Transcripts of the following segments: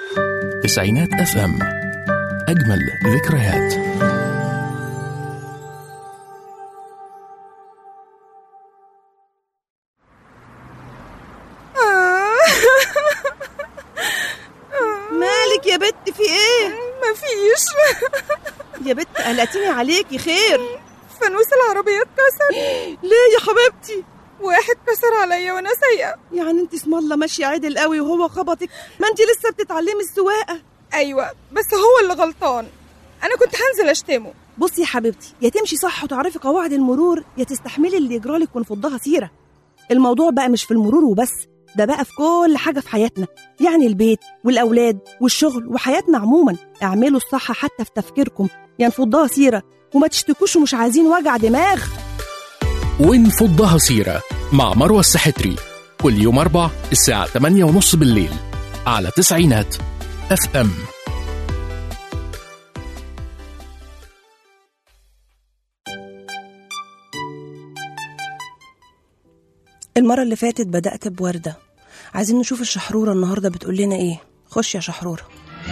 تسعينات FM، أجمل ذكريات. مالك يا بت، في ايه؟ مفيش. يا بت قلقتيني عليكي، خير؟ فانوس العربية اتكسر. ليه يا حبيبتي؟ واحد كسر عليا وانا سايقة. يعني انت اسم الله ماشية عادل قوي وهو خبطك؟ ما انت لسه بتتعلمي السواقة. ايوه بس هو اللي غلطان، انا كنت هنزل اشتمه. بصي يا حبيبتي، يا تمشي صح وتعرفي قواعد المرور، يا تستحملي اللي يجرالك ونفضها سيرة. الموضوع بقى مش في المرور وبس، ده بقى في كل حاجة في حياتنا، يعني البيت والأولاد والشغل وحياتنا عموما. اعملوا الصح حتى في تفكيركم، يا نفضها سيرة وما تشتكوش ومش عايزين وجع دماغ. ونفضها سيرة مع مروة السحتري، كل يوم 4 الساعة 8:30 بالليل على تسعينات FM. المرة اللي فاتت بدأت بوردة، عايزين نشوف الشحرورة النهاردة بتقول لنا ايه. خش يا شحرورة.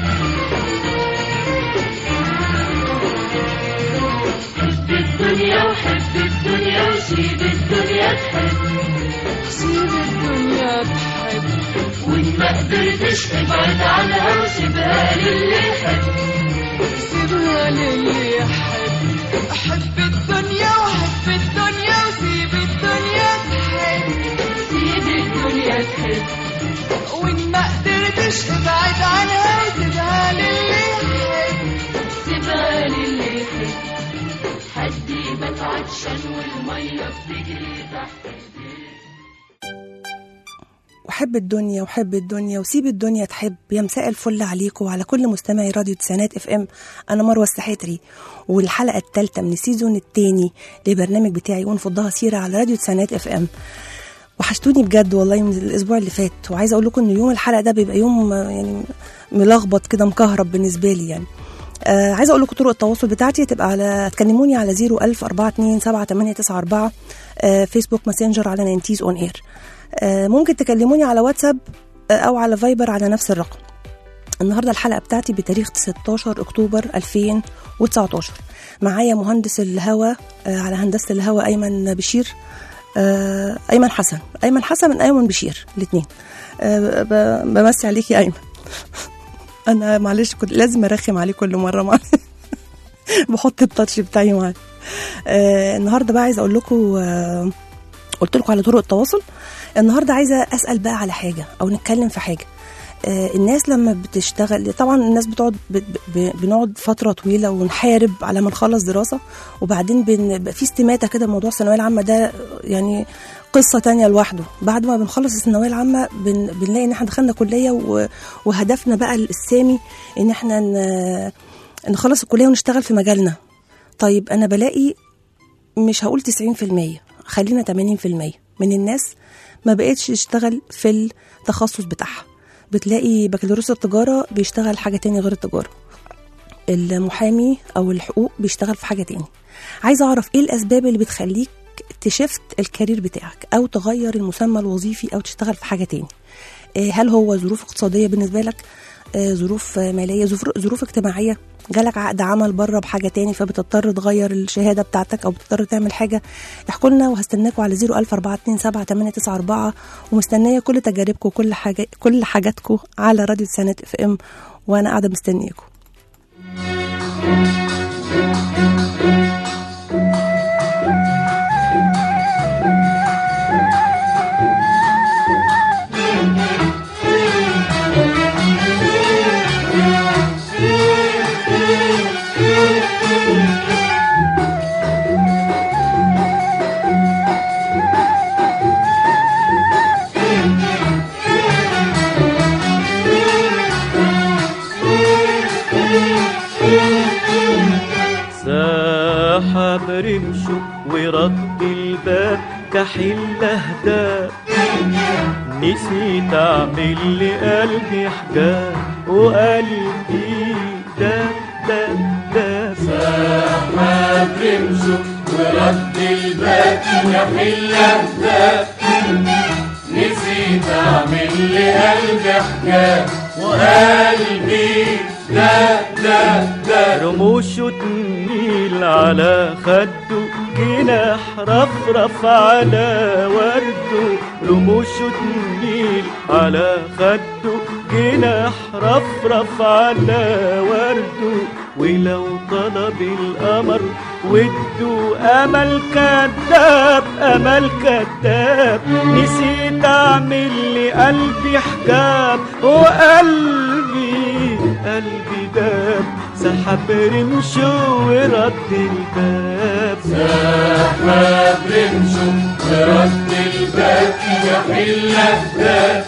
حب الدنيا وحب الدنيا وسيب الدنيا تحب، سيب الدنيا تحب، وإن ما قدرتش ابعد عنها وسيبها للي يحب، سيبها للي يحب. حب الدنيا وحب الدنيا وسيب الدنيا تحب، سيب الدنيا تحب، وإن ما قدرتش ابعد عنها وسيبها للي يحب، سيبها للي يحب. حدي بات عطشان والمية بتجري تحت ايديه. وحب الدنيا وحب الدنيا وسيب الدنيا تحب. يا مساء الفل عليكم وعلى كل مستمعي راديو تسعينات FM. أنا مروة السحتري، والحلقة الثالثة من السيزون الثاني لبرنامج بتاعي ونفضها سيرة على راديو تسعينات FM. وحشتوني بجد والله من الأسبوع اللي فات، وعايزة أقول لكم إن يوم الحلقة ده بيبقى يوم يعني ملخبط كده، مكهرب بالنسبة لي يعني. عايزه اقول لكم طرق التواصل بتاعتي تبقى تكلموني على 010427894 فيسبوك ماسنجر على 90's on air. ممكن تكلموني على واتساب او على فايبر على نفس الرقم. النهارده الحلقه بتاعتي بتاريخ 16 اكتوبر 2019. معايا مهندس الهواء على هندسه الهواء ايمن بشير، ايمن حسن من ايمن بشير الاثنين. بمسي عليك يا ايمن. انا معلش كنت لازم ارخم عليه كل مره معلش. بحط التاتش بتاعي معاه. النهارده بقى عايزه اقول لكم، قلت لكم على طرق التواصل. النهارده عايزه اسال بقى على حاجه او نتكلم في حاجه. الناس لما بتشتغل طبعا الناس بتقعد بنقعد فتره طويله ونحارب على ما نخلص دراسه، وبعدين في استماته كده. موضوع الثانويه العامه ده يعني قصة تانية لوحده. بعد ما بنخلص الثانوية العامة بنلاقي ان احنا دخلنا كلية وهدفنا بقى السامي ان احنا نخلص الكلية ونشتغل في مجالنا. طيب انا بلاقي مش هقول 90%، خلينا 80% من الناس ما بقتش تشتغل في التخصص بتاعها. بتلاقي بكالوريوس التجارة بيشتغل حاجة تانية غير التجارة، المحامي او الحقوق بيشتغل في حاجة تانية. عايزة اعرف ايه الاسباب اللي بتخليك تشفت الكارير بتاعك او تغير المسمى الوظيفي او تشتغل في حاجة تاني؟ هل هو ظروف اقتصادية بالنسبة لك، ظروف مالية، ظروف اجتماعية، جالك عقد عمل بره بحاجة تاني فبتضطر تغير الشهادة بتاعتك او بتضطر تعمل حاجة؟ احكوا لنا وهستناكم على 010427894، ومستنية كل تجاربكم وكل كل حاجاتكم على راديو تسعينات FM، وانا قاعدة مستنياكم. ساحب رمشه ورد الباب كحل اهداب، نسيت اعمل لقلبي حجاب وقلبي داب داب داب. ساحب رمشه ورد الباب كحل اهداب، نسيت اعمل لقلبي حجاب وقلبي دق رموشه تميل على خده جناح رفرف على ورده رموشه تميل على خده جناح رفرف على ورده ولو طلب القمر وده أمل كذاب أمل كذاب نسيت أعمل لقلبي حجاب وقلبي داب سحب رمشه ورد الباب سحب رمشه ورد الباب يحل الداب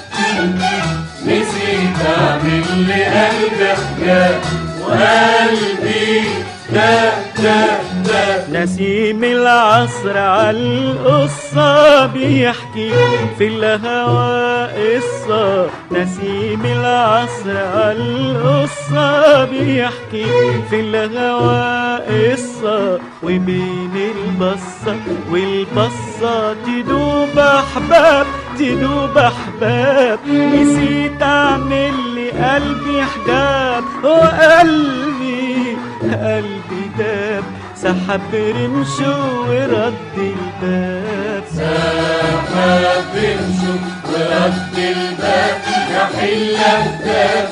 نسيت أعمل لقلبي حجاب وقلبي دق نسيم العصر عالقصة بيحكي في الهوى قصة نسيم العصر عالقصة بيحكي في الهوى قصة وبين البصة والبصة تدوب أحباب تدوب أحباب نسيت أعمل لقلبي حجاب وقلبي داب سحب رمشه ورد الباب سحب رمشه ورد الباب يحل الداب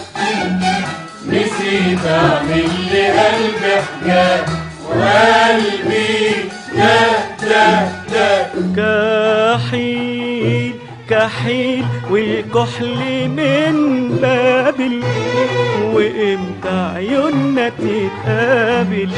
نسيت أعمل لقلبي حجاب وقلبي دق كحيل كحيل والكحل من بابل وامتى عيوننا تتقابل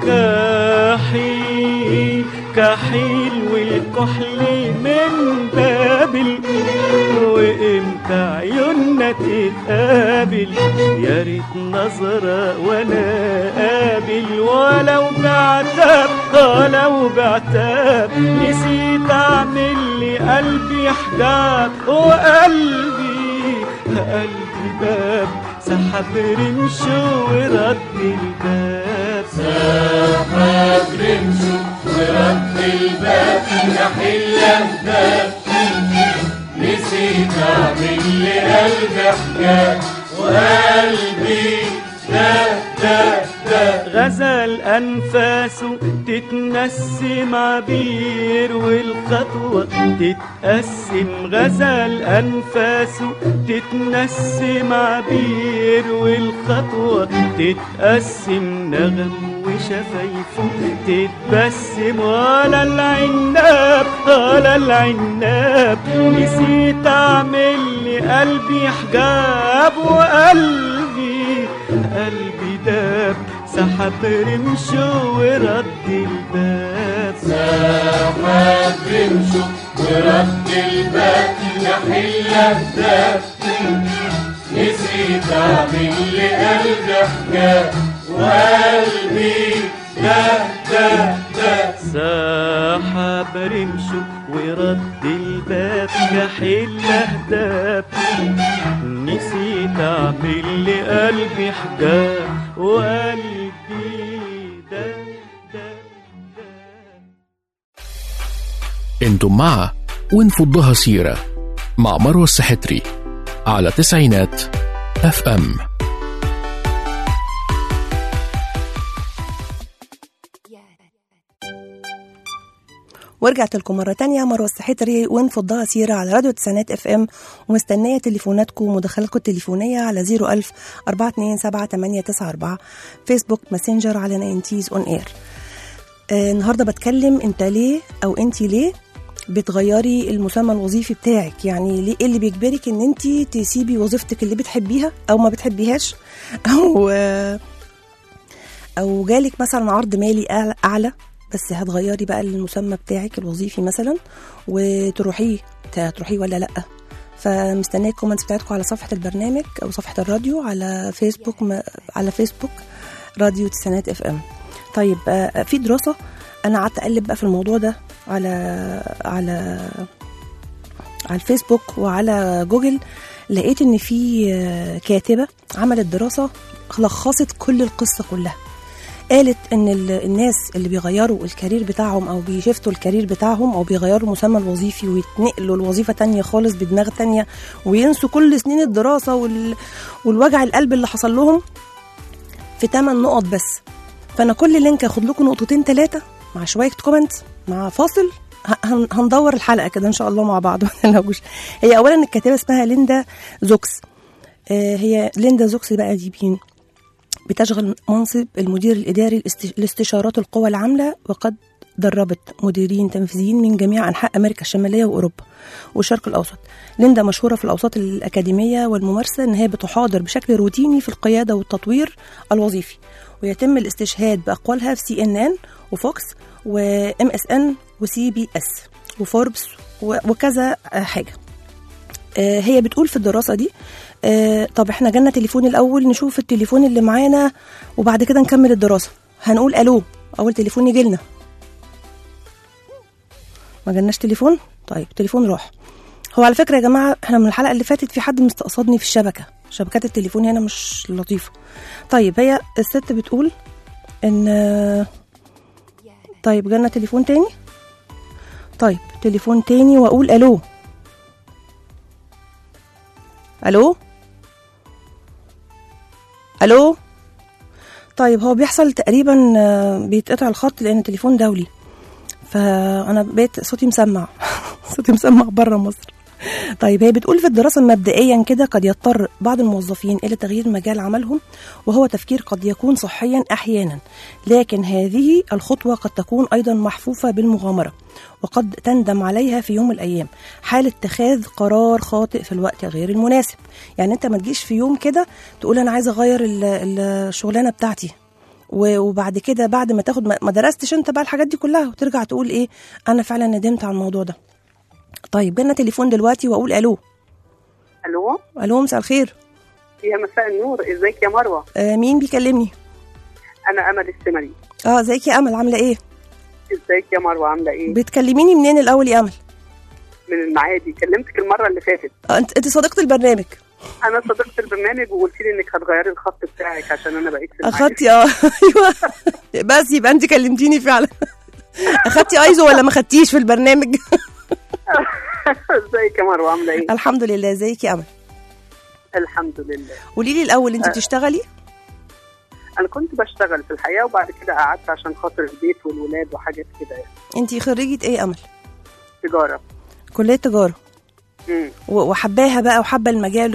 كحيل كحيل والكحل من بابل وامتى عيوننا تتقابل يا ريت نظرة وانا قابل ولو بعتاب ولو بعتاب نسيت اعمل لقلبي حجاب وقلبي باب سحب رمشه ورد الباب سحب رمشه ورد الباب يحل الداب نسيت أعمل لقلبي حجاب وقلبي دق غزل أنفاسه تتنسم عبير والخطوة تتقسم غزل أنفاسه تتنسم عبير والخطوة تتقسم نغم وشفايفه تتبسم ولا العناب ولا العناب نسيت أعمل لقلبي حجاب وقلبي داب سحب رمشه ورد الباب سحب رمشه ورد الباب يحل الداب نسيت أعمل لقلبي حجاب وقلبي دق سحب رمشه ورد الباب يحل الداب نسيت أعمل لقلبي حجاب وقلبي دق انتم مع ونفضها سيرة مع مروة السحتري على تسعينات اف ام. ورجعت لكم مرة تانية مروة السحتري ونفضها سيرة على راديو تسعينات اف ام ومستنية تليفوناتكم ومداخلاتكم التليفونية على 01000 427 فيسبوك ماسنجر على 90s on air. النهاردة بتكلم انت ليه او انتي ليه بتغيري المسمى الوظيفي بتاعك، يعني ليه اللي بيجبرك ان انتي تسيبي وظيفتك اللي بتحبيها او ما بتحبيهاش او جالك مثلا عرض مالي اعلى بس هتغيري بقى المسمى بتاعك الوظيفي مثلا وتروحيه ولا لا. فمستنيه الكومنتس بتاعتكم على صفحه البرنامج او صفحه الراديو على فيسبوك راديو تسعينات اف ام. طيب في دراسه انا قعدت اقلب بقى في الموضوع ده على الفيسبوك وعلى جوجل، لقيت ان في كاتبه عملت دراسه لخصت كل القصه كلها. قالت ان الناس اللي بيغيروا الكارير بتاعهم او بيشفتوا الكارير بتاعهم او بيغيروا المسمى الوظيفي ويتنقلوا لوظيفه تانية خالص بدماغ تانية وينسوا كل سنين الدراسه والوجع القلب اللي حصل لهم في 8 نقط بس. فانا كل لينك اخد لكم نقطتين 3 مع شويه كومنت مع فاصل، هندور الحلقه كده ان شاء الله مع بعض. هي اولا الكاتبه اسمها ليندا زوكس. هي ليندا زوكس بقى دي مين؟ بتشغل منصب المدير الإداري لاستشارات القوى العاملة، وقد دربت مديرين تنفيذيين من جميع أنحاء أمريكا الشمالية وأوروبا والشرق الأوسط. ليندا مشهورة في الأوساط الأكاديمية والممارسة إن هي بتحاضر بشكل روتيني في القيادة والتطوير الوظيفي، ويتم الاستشهاد بأقوالها في CNN وفوكس وMSN وCBS وفوربس وكذا حاجة. هي بتقول في الدراسة دي طب احنا جالنا تليفون الأول، نشوف التليفون اللي معانا وبعد كده نكمل الدراسة. هنقول ألو أول تليفون يجي لنا. ما جالناش تليفون؟ طيب تليفون راح. هو على فكرة يا جماعة احنا من الحلقة اللي فاتت في حد مستقصدني في الشبكة، شبكات التليفون هنا مش لطيفة. طيب هي الست بتقول ان طيب جالنا تليفون تاني. طيب تليفون تاني وأقول ألو. ألو ألو. طيب هو بيحصل تقريبا بيتقطع الخط لأن التليفون دولي، فأنا بقيت صوتي مسمع صوتي مسمع برا مصر. طيب هي بتقول في الدراسة مبدئيا كده قد يضطر بعض الموظفين إلى تغيير مجال عملهم، وهو تفكير قد يكون صحيا أحيانا، لكن هذه الخطوة قد تكون أيضا محفوفة بالمغامرة، وقد تندم عليها في يوم من الأيام، حال اتخاذ قرار خاطئ في الوقت غير المناسب. يعني أنت ما تجيش في يوم كده تقول أنا عايزة أغير الشغلانة بتاعتي، وبعد كده بعد ما تاخد ما درستش أنت بقى الحاجات دي كلها وترجع تقول إيه أنا فعلا ندمت على الموضوع ده. طيب جالنا تليفون دلوقتي وأقول ألو. ألو. ألو مساء الخير. يا مساء النور، ازيك يا مروة؟ مين بيكلمني؟ أنا أمل السمري. ازيك يا أمل، عاملة إيه؟ ازيك يا مروة، عاملة إيه؟ بتكلميني منين الأول يا أمل؟ من المعادي، كلمتك المرة اللي فاتت. أنت صديقة البرنامج. أنا صديقة البرنامج، وقلت لي إنك هتغيري الخط بتاعك عشان أنا بقيت في المعادي. أخدتي أيوه بس يبقى أنت كلمتيني فعلا. أخدتي أيزو ولا ما خدتيش في البرنامج؟ ازيك يا مروة، عاملة إيه؟ الحمد لله. ازيك يا أمل؟ الحمد لله. قولي لي الأول أنت بتشتغلي؟ أنا كنت بشتغل في الحقيقة، وبعد كده قعدت عشان خاطر البيت والولاد وحاجات كده يعني. أنت خريجة إيه يا أمل؟ تجارة. كلية تجارة. وحباها بقى وحابة المجال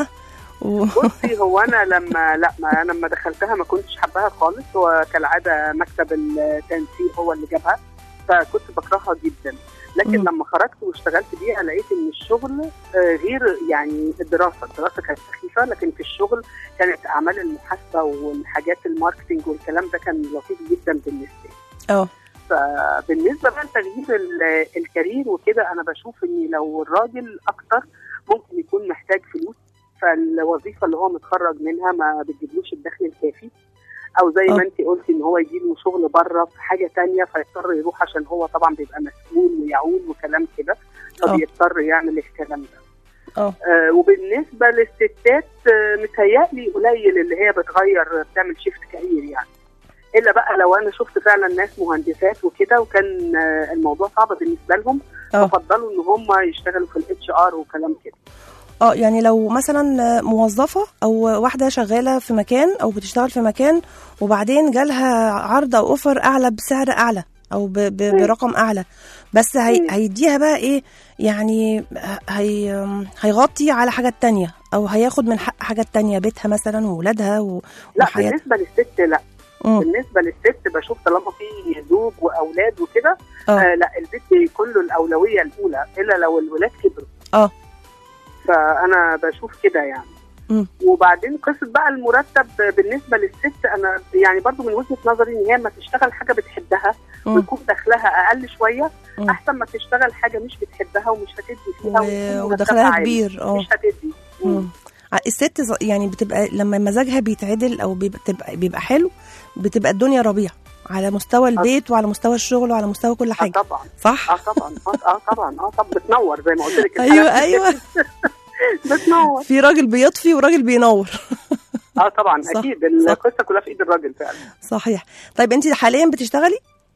بصي هو أنا لما دخلتها ما كنتش حباها خالص، وكالعادة مكتب التنسيق هو اللي جابها، فكنت بكرهها جدا. لكن لما خرجت واشتغلت بيها لقيت ان الشغل غير يعني الدراسه كانت سخيفه، لكن في الشغل كانت اعمال المحاسبه والحاجات الماركتينج والكلام ده كان لطيف جدا بالنسبه لي. فبالنسبه بقى لتغيير الكارير وكده، انا بشوف ان لو الراجل اكتر ممكن يكون محتاج فلوس، فالوظيفه اللي هو متخرج منها ما بتجيبلوش الدخل الكافي، او زي ما انت قلتي ان هو يجيله شغل بره في حاجه تانية فيضطر يروح عشان هو طبعا بيبقى مسؤول ويعول وكلام كده، فبيضطر يعمل الكلام ده. وبالنسبه للستات متهيألي قليل اللي هي بتعمل شيفت كارير يعني، الا بقى لو انا شفت فعلا ناس مهندسات وكده وكان الموضوع صعب بالنسبه لهم، ففضلوا ان هم يشتغلوا في الHR وكلام كده. يعني لو مثلا موظفة أو واحدة شغالة في مكان أو بتشتغل في مكان وبعدين جالها عرض أو أوفر أعلى بسعر أعلى أو برقم أعلى، بس هيديها بقى إيه يعني هيغطي على حاجات تانية أو هياخد من حق حاجات تانية، بيتها مثلا وولادها لا بالنسبة للست لا. بالنسبة للست بشوف طالما في زوج وأولاد وكده لا، البيت كله الأولوية الأولى، إلا لو الولاد كبروا. فأنا بشوف كده يعني. وبعدين قصة بقى المرتب بالنسبة للست، أنا يعني برضو من وجهة نظري إن هي ما تشتغل حاجة بتحبها ويكون دخلها أقل شوية أحسن ما تشتغل حاجة مش بتحبها ومش هتدي فيها ودخلها كبير. مش هتدي. الست يعني بتبقى لما مزاجها بيتعدل أو بيبقى حلو، بتبقى الدنيا ربيع على مستوى البيت وعلى مستوى الشغل وعلى مستوى كل حاجة. طبعا صح؟ طبعا. طبعا بتنور زي ما قلت لك. ايوه بتنور. في راجل بيطفي وراجل بينور. طبعا صح. اكيد القصه كلها في ايد الراجل فعلا. صحيح. طيب انت حاليا بتشتغلي؟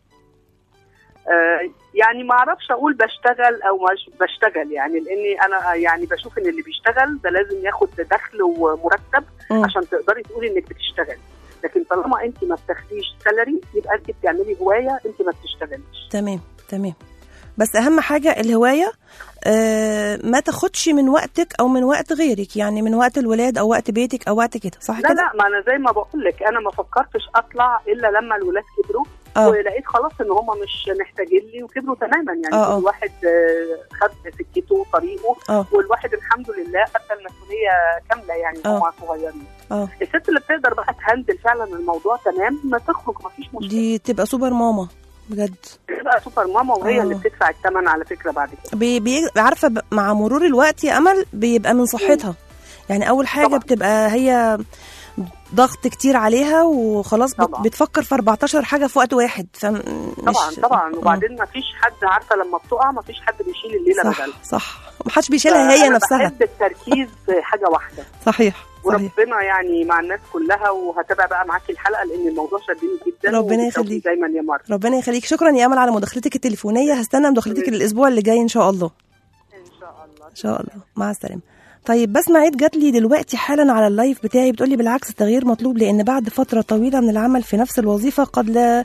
يعني ما اعرفش اقول بشتغل او مش بشتغل، يعني لاني انا يعني بشوف ان اللي بيشتغل ده لازم ياخد دخل ومرتب عشان تقدري تقولي انك بتشتغلي، لكن طالما انت ما بتاخديش سالري يبقى انت بتعملي هوايه، انت ما بتشتغليش. تمام. بس اهم حاجه الهوايه ما تاخدش من وقتك او من وقت غيرك، يعني من وقت الولاد او وقت بيتك او وقت كده، صح كده؟ لا ما انا زي ما بقول لك انا ما فكرتش اطلع الا لما الولاد كبروا ولقيت خلاص ان هم مش محتاجين لي وكبروا تماما، يعني كل واحد خد سكته وطريقه والواحد الحمد لله ادى المسؤوليه كامله، يعني هم صغيرين. الست اللي بتقدر بقى تهندل فعلا الموضوع تمام ما تخرج ما فيش مشكله، دي تبقى سوبر ماما بجد، تبقى سوبر ماما وهي اللي بتدفع الثمن على فكره بعد كده. عارفه مع مرور الوقت يا امل بيبقى من صحتها، يعني اول حاجه طبعا. بتبقى هي ضغط كتير عليها وخلاص بتفكر في 14 حاجه في وقت واحد. طبعا وبعدين ما فيش حد، عارفه لما بتقع ما فيش حد بيشيل الليله بدلها. صح ما حدش بيشيلها هي نفسها. بحب التركيز في حاجه واحده. صحيح. وربنا يعني مع الناس كلها، وهتابع بقى معاكي الحلقه لان الموضوع شدني جدا. ربنا يخليك دايما يا مروه. ربنا يخليك. شكرا يا امل على مداخلتك التليفونيه، هستنى مداخلتك الاسبوع اللي جاي ان شاء الله. ان شاء الله مع السلامه. طيب بسمة عيد جات لي دلوقتي حالا على اللايف بتاعي بتقولي بالعكس التغيير مطلوب، لان بعد فتره طويله من العمل في نفس الوظيفه قد لا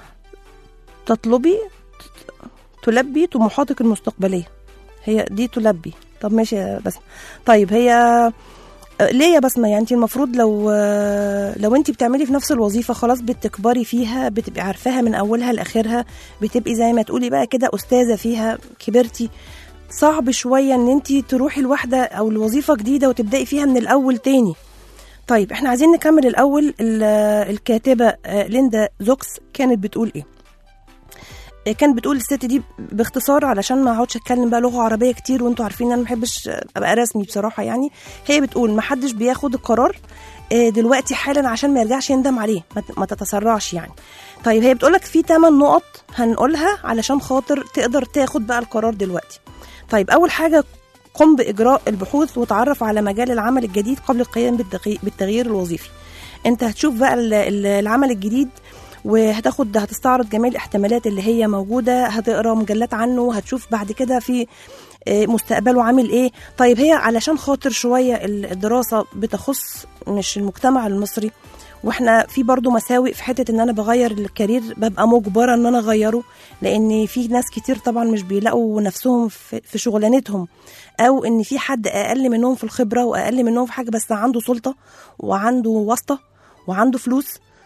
تلبي طموحاتك المستقبليه. هي دي تلبي. طب ماشي يا بسمة. طيب هي ليه يا بسمة؟ يعني انت المفروض لو انت بتعملي في نفس الوظيفه خلاص بتكبري فيها، بتبقي عارفاها من اولها لاخرها، بتبقي زي ما تقولي بقى كده استاذه فيها، كبرتي. صعب شوية ان انتي تروحي الوحدة او الوظيفة جديدة وتبدأي فيها من الاول تاني. طيب احنا عايزين نكمل الاول. الكاتبة ليندا زوكس كانت بتقول ايه؟ كانت بتقول الست دي باختصار علشان ما اقعدش اتكلم بقى لغة عربية كتير، وانتوا عارفين انا ما بحبش ابقى رسمي بصراحة. يعني هي بتقول ما حدش بياخد القرار دلوقتي حالا عشان ما يرجعش يندم عليه، ما تتسرعش يعني. طيب هي بتقولك في 8 نقط هنقولها علشان خاطر تقدر تاخد بقى القرار دلوقتي. طيب أول حاجة قم بإجراء البحوث وتعرف على مجال العمل الجديد قبل القيام بالتغيير الوظيفي. انت هتشوف بقى العمل الجديد هتستعرض جميع الاحتمالات اللي هي موجودة، هتقرأ مجلات عنه، هتشوف بعد كده في مستقبله عامل ايه. طيب هي علشان خاطر شوية الدراسة بتخص مش المجتمع المصري، واحنا في برضو مساوئ في حتة ان انا بغير الكارير ببقى مجبرة ان انا اغيره، لان في ناس كتير طبعا مش بيلاقوا نفسهم في شغلانتهم، او ان في حد اقل منهم في الخبرة واقل منهم في حاجة بس عنده سلطة وعنده واسطة وعنده فلوس،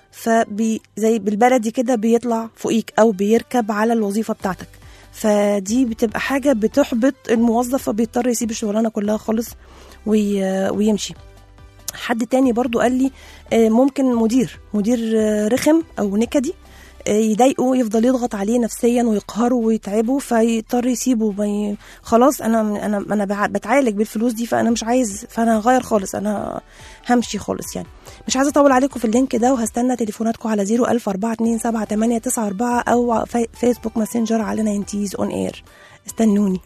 زي بالبلدي كده بيطلع فوقيك او بيركب على الوظيفة بتاعتك. فدي بتبقى حاجة بتحبط الموظف، فبيضطر يسيب الشغلانة كلها خالص ويمشي. حد تاني برضو قال لي ممكن مدير رخم او نكدي يضايقه، يفضل يضغط عليه نفسيا ويقهره ويتعبه، فيضطر يسيبه. خلاص انا بتعالج بالفلوس دي، فانا مش عايز، فانا هغير خالص، انا همشي خالص. يعني مش عايزه اطول عليكم في اللينك ده، وهستنى تليفوناتكم على 01042788994 او فيسبوك ماسنجر على 90's on air. استنوني.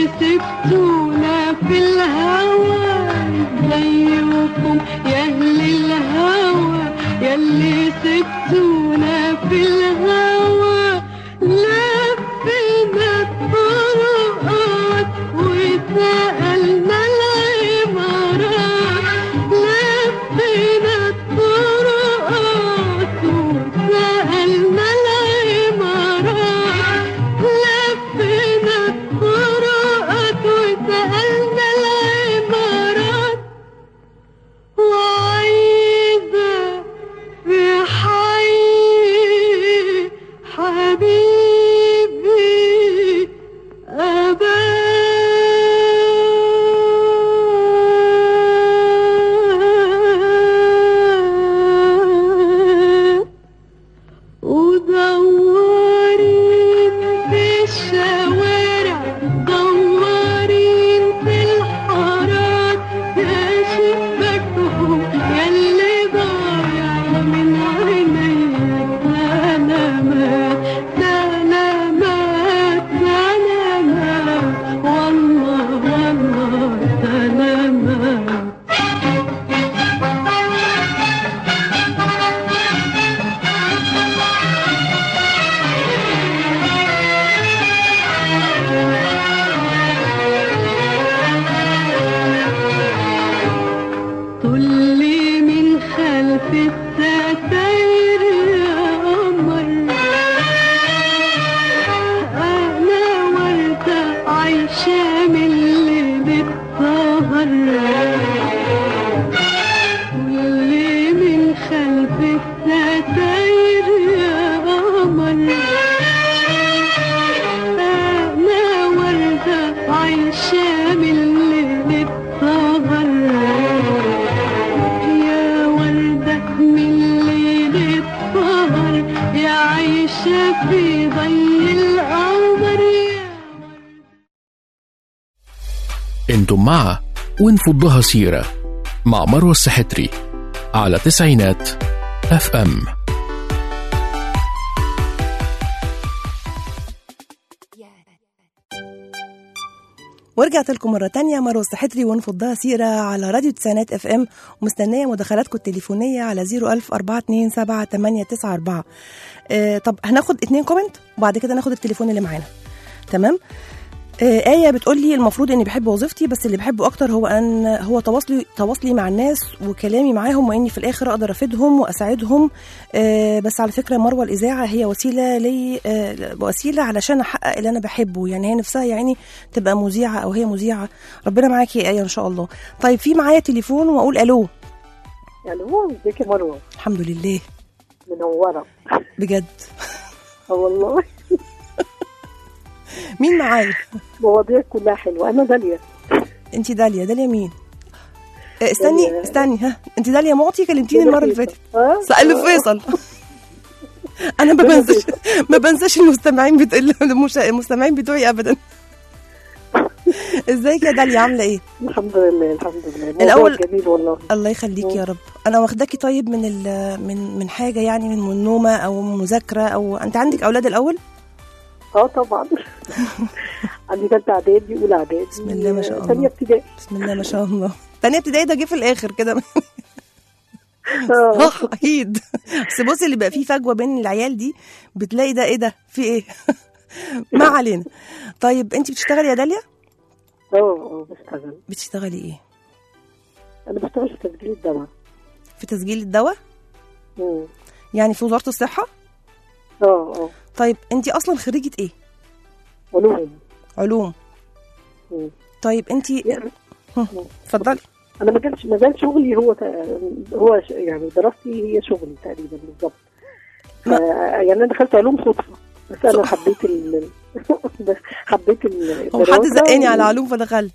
سبتونا في الهوى زيكم يا أهل الهوى يلي سبتونا في الهوى لفينا الطرقات وسألنا العمارات لفينا الطرقات وسألنا العمارات لفينا الطرقات وسألنا العمارات وعايزة في حي حبيبي أبات ودورين في الشوارع دورين في الحارات يا شباكهم ياللي ضايع من عينيا سلامات سلامات سلامات والله والله سلامات طلي من خلف الستاير يا قمر أنا وردة عايشة من ليلة سهر طلي من خلف الستاير يا قمر أنا وردة عايشة من ليلة سهر يا وردة من ليلة سهر يا عايشة في ضي القمر انتم مع ونفضها سيرة مع مروة السحتري على تسعينات اف ام. ورجعت لكم مرة تانية مروة السحتري ونفضها سيرة على راديو تسعينات اف ام، ومستنية مداخلاتكم التليفونية على 010427894. طب هناخد 2 كومنت وبعد كده ناخد التليفون اللي معانا. تمام. آية بتقول لي المفروض اني بحب وظيفتي، بس اللي بحبه اكتر هو تواصلي مع الناس وكلامي معاهم، واني في الاخر اقدر افيدهم واساعدهم. بس على فكرة مروة الاذاعة هي وسيلة علشان احقق اللي انا بحبه، يعني هي نفسها يعني تبقى مذيعة او هي مذيعة. ربنا معاكي يا آية ان شاء الله. طيب في معايا تليفون واقول الو. الو ازيك يا مروة؟ الحمد لله منورة بجد. والله مين معايا؟ مواضيع كلها حلوة. أنا داليا. أنت داليا؟ داليا مين؟ استني ها، أنت داليا معطي كلمتيني المرة اللي فاتت. سأل فيصل. أنا ما بنساش المستمعين بتوعي أبدا. ازيك يا داليا عاملة إيه؟ الحمد لله الحمد لله. الأول جميل والله. الله يخليك يا رب. أنا واخداكي طيب من حاجة يعني من نومة أو من مذاكرة أو أنت عندك أولاد الأول؟ طبعا. عندي ثالثه اعدادي اولى اعدادي. بسم الله ما شاء الله. ثانيه ابتدائي. بسم الله ما شاء الله. ثانيه ابتدائي ده جه في الاخر كده. اكيد. بس بصي اللي بقى فيه فجوه بين العيال دي بتلاقي ده ايه ده في ايه. ما علينا. طيب انت بتشتغلي يا داليا؟ بشتغل. بتشتغلي ايه؟ انا بشتغل في تسجيل الدواء. في تسجيل الدواء؟ يعني في وزاره الصحه؟ طيب انت اصلا خريجه ايه؟ علوم. طيب انت اتفضلي. انا مجال شغلي هو يعني دراستي هي شغلي تقريبا بالظبط. يعني انا دخلت علوم صدفه، بس انا حبيت هو حد زقني على علوم فدخلت.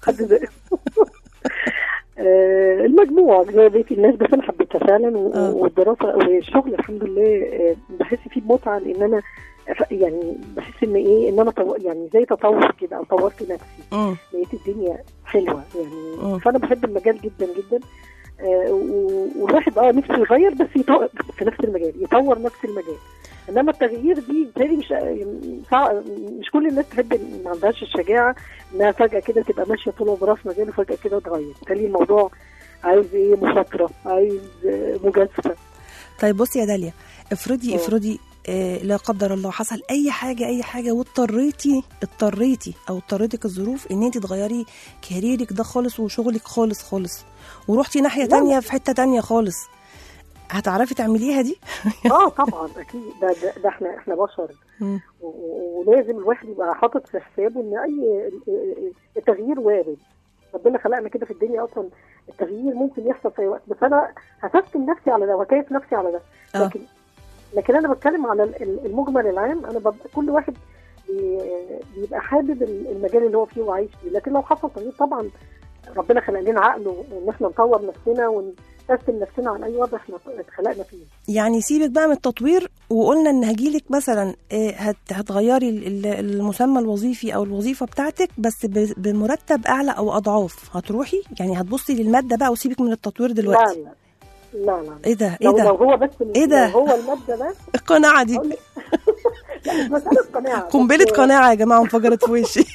المجموعه زي بقيه الناس، بس انا حبيتها فعلا. والدراسه والشغل الحمد لله بحس فيه بمتعه، لان انا يعني بحس ان ان انا يعني زي تطور كده او طورت نفسي. لقيت الدنيا حلوه يعني. فانا بحب المجال جدا جدا. والواحد نفسه يغير، بس في نفس المجال، يطور نفس المجال. انما التغيير دي بتهيألي مش كل الناس تحب، ما عندهاش الشجاعه انها فجاه كده تبقى ماشيه طول براس مجال وفجاه كده تغير. بتهيألي الموضوع عايز ايه؟ مخاطره، عايز مجازفه. طيب بصي يا داليا، افرضي لا قدر الله حصل اي حاجه واضطريتي او اضطريتك الظروف ان انت تغيري كاريرك ده خالص وشغلك خالص ورحتي ناحيه تانية في حته تانية خالص، هتعرفي تعمليها دي؟ طبعا اكيد. ده احنا بشر، ولازم الواحد يبقى حاطط في حسابه ان اي التغيير وارد. ربنا خلقنا كده في الدنيا، اصلا التغيير ممكن يحصل في اي وقت، بس انا هسستم نفسي على ده وكيف نفسي على ده. لكن انا بتكلم على المجمل العام. انا ببقى كل واحد بيبقى حابب المجال اللي هو فيه وعايش فيه، لكن لو حصل تغيير طبعا ربنا خلق لنا عقل وان احنا نطور نفسنا ونسستم نفسنا على اي وضع احنا اتخلقنا فيه. يعني سيبك بقى من التطوير، وقلنا ان هجيلك مثلا هتغيري المسمى الوظيفي او الوظيفه بتاعتك بس بمرتب اعلى او اضعاف، هتروحي يعني هتبصي للماده بقى وسيبك من التطوير دلوقتي؟ لا ايه ده لو هو بس ايه ده؟ لو هو الماده بس القناعه دي لا مش مساله قناعه، قنبله قناعه يا جماعه انفجرت في وشي.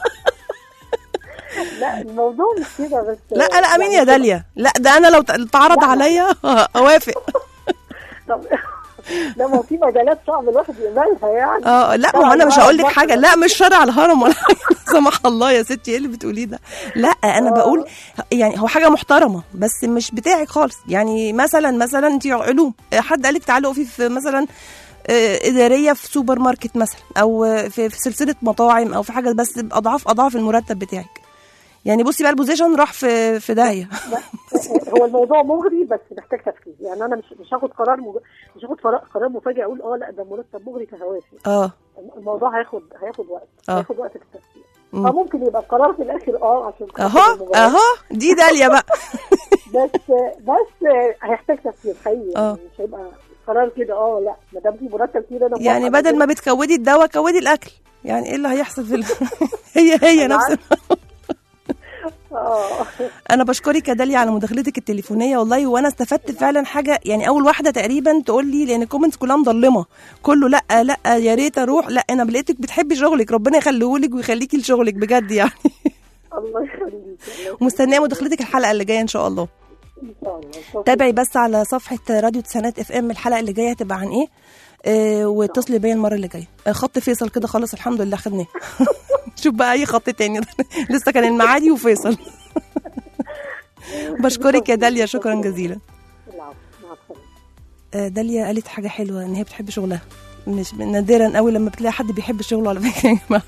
لا الموضوع مش كده بس. لا امين يا داليا، لا ده انا لو اتعرض عليا اوافق. طب لا ما في مجالات صعب الواحد يعملها يعني. لا ما انا مش هقول لك حاجه، لا مش شارع الهرم ولا سمح الله يا ستي، ايه اللي بتقوليه ده؟ لا انا بقول يعني هو حاجه محترمه بس مش بتاعك خالص. يعني مثلا انت علوم، حد قالك تعالي اقفي في مثلا اداريه في سوبر ماركت مثلا، او في سلسله مطاعم، او في حاجه بس اضعاف المرتب بتاعك. يعني بصي بقى البوزيشن راح في داهيه. هو الموضوع مغري بس محتاج تفكير. يعني انا مش هاخد قرار مفاجئ اقول لا ده مرتب مغري فهوافق. الموضوع هياخد وقت. هياخد وقت في التفكير. فممكن يبقى القرار في الاخر عشان اهو دي داليا بقى. بس هيحتاج تفكير حقيقي. مش هيبقى قرار كده لا ما دام في مرتب كده انا يعني بدل ما بتكودي الدواء كودي الاكل. يعني ايه اللي هيحصل في هي نفس انا بشكرك يا داليا على مداخلتك التليفونيه والله، وانا استفدت فعلا حاجه. يعني اول واحده تقريبا تقول لي، لان الكومنتس كلها مظلمه كله لا يا ريت اروح. لا انا لقيتك بتحبي شغلك، ربنا يخليهولك ويخليكي لشغلك بجد يعني. الله يخليك. مستنيه مداخلتك الحلقه اللي جايه ان شاء الله. ان شاء الله. تابعي بس على صفحه راديو تسعينات اف ام الحلقه اللي جايه هتبقى عن ايه. واتصلي بيا المره اللي جايه. خط فيصل كده خلاص الحمد لله خدناه. شوف بقى اي خط تاني. لسه كان المعادي وفيصل. بشكرك يا داليا، شكرا جزيلا. داليا قالت حاجه حلوه ان هي بتحب شغلها. مش نادرا قوي لما بتلاقي حد بيحب شغله على فكره يا جماعه.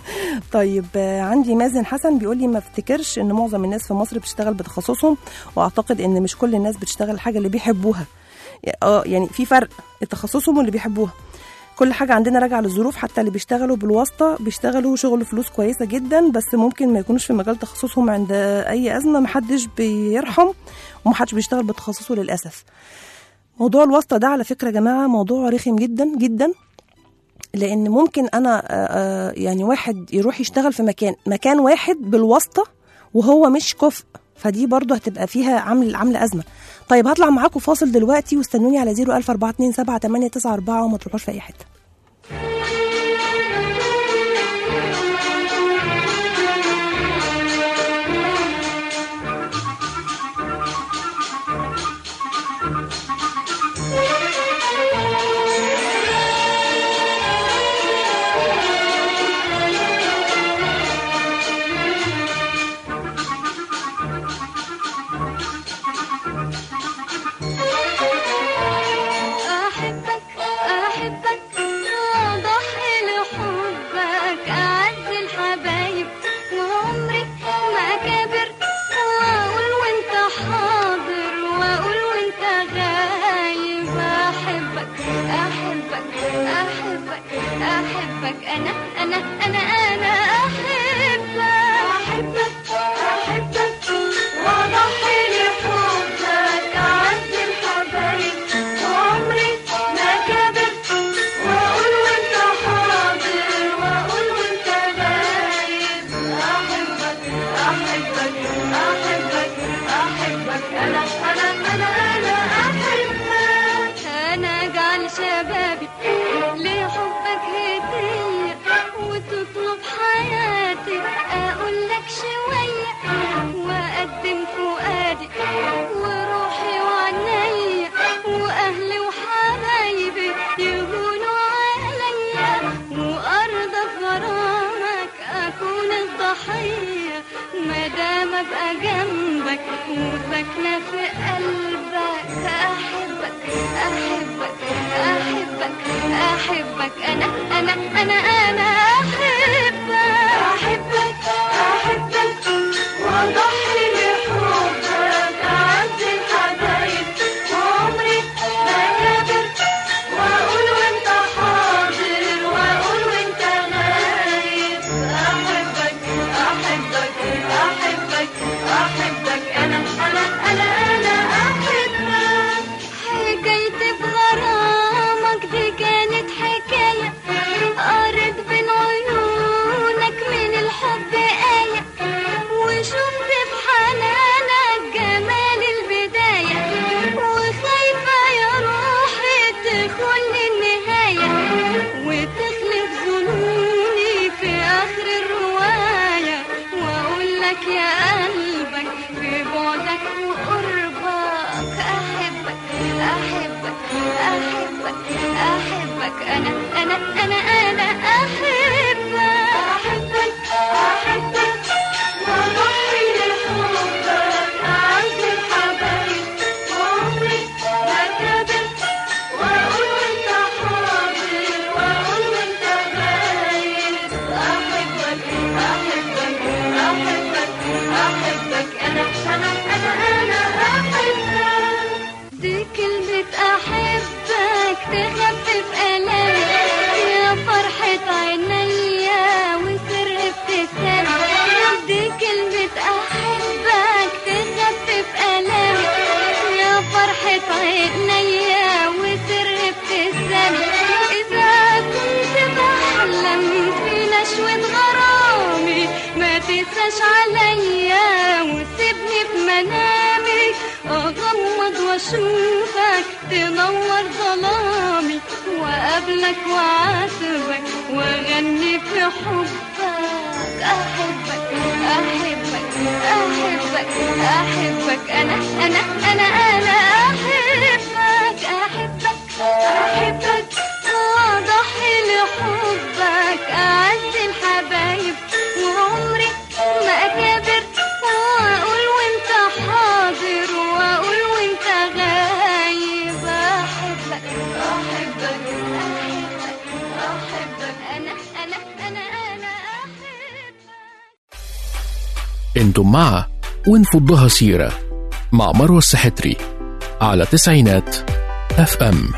طيب عندي مازن حسن بيقول لي ما افتكرش ان معظم الناس في مصر بتشتغل بتخصصهم، واعتقد ان مش كل الناس بتشتغل الحاجه اللي بيحبوها. يعني في فرق تخصصهم واللي بيحبوها. كل حاجه عندنا راجعه للظروف. حتى اللي بيشتغلوا بالواسطه بيشتغلوا شغل فلوس كويسه جدا، بس ممكن ما يكونوش في مجال تخصصهم. عند اي ازمه محدش بيرحم ومحدش بيشتغل بتخصصه للاسف. موضوع الواسطه ده على فكره يا جماعه موضوع رخم جدا جدا، لان ممكن انا يعني واحد يروح يشتغل في مكان واحد بالواسطه وهو مش كفء، فدي برضو هتبقى فيها عامله ازمه. طيب هطلع معاكم فاصل دلوقتي واستنوني على 014278994 وما تروحوش في اي حته. شبابي وابقى جنبك وساكنة في قلبك. احبك احبك احبك احبك انا انا انا انا احبك احبك احبك واضحي لحبك اعز الحبايب وعمري ما كبر واقول وانت حاضر واقول وانت غايب. احبك احبك احبك احبك انا انا انا انا احبك. حكايتي بغرامك دي كانت حكاية قريت بين عيونك من الحب آية وشفت في حنانك جمال البداية وخايفة يا روحي تخون النهاية وتخلف ظنوني في آخر الرواية وأقولك يا قلبك في بعدك وقربك. أحبك أحبك أحبك أحبك أنا أنا أنا أنا أحبك أحبك أحبك وأضحي لحبك أعز الحبايب وعمري ما كبر وأقول وأنت حاضر وأقول وأنت غايب. أحبك أحبك أحبك أحبك أنا أنا أنا أنا أحبك. دي كلمة أحبك تخفف ألامي يا فرحة عينيا وسر ابتسامي. دي كلمة أحبك تخفف ألامي يا فرحة عينيا وسر ابتسامي. إذا كنت بحلم في نشوة غرامي ما تنساش عليا وسيبني في منامي أغمض وأشوفك تنور ظلامي وأقابلك وأعاتبك وأغني في حبك. أحبك أحبك أحبك أحبك أنا أنا أنا أنا أحبك أحبك أحبك وأضحي لحبك أعز الحبايب وعمري ما أكابر وأقول وأنت حاضر وأقول وأنت غايب. أحبك أحبك أحبك أحبك أنا أنا أنا أنا أحبك. انتم مع ونفضها سيرة مع مروة السحتري على تسعينات اف ام.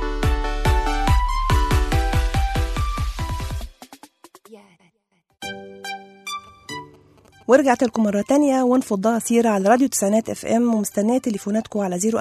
ورجعت لكم مرة تانية ونفضها سيرة على راديو تسعينات اف ام ومستنية تليفوناتكم على 010427894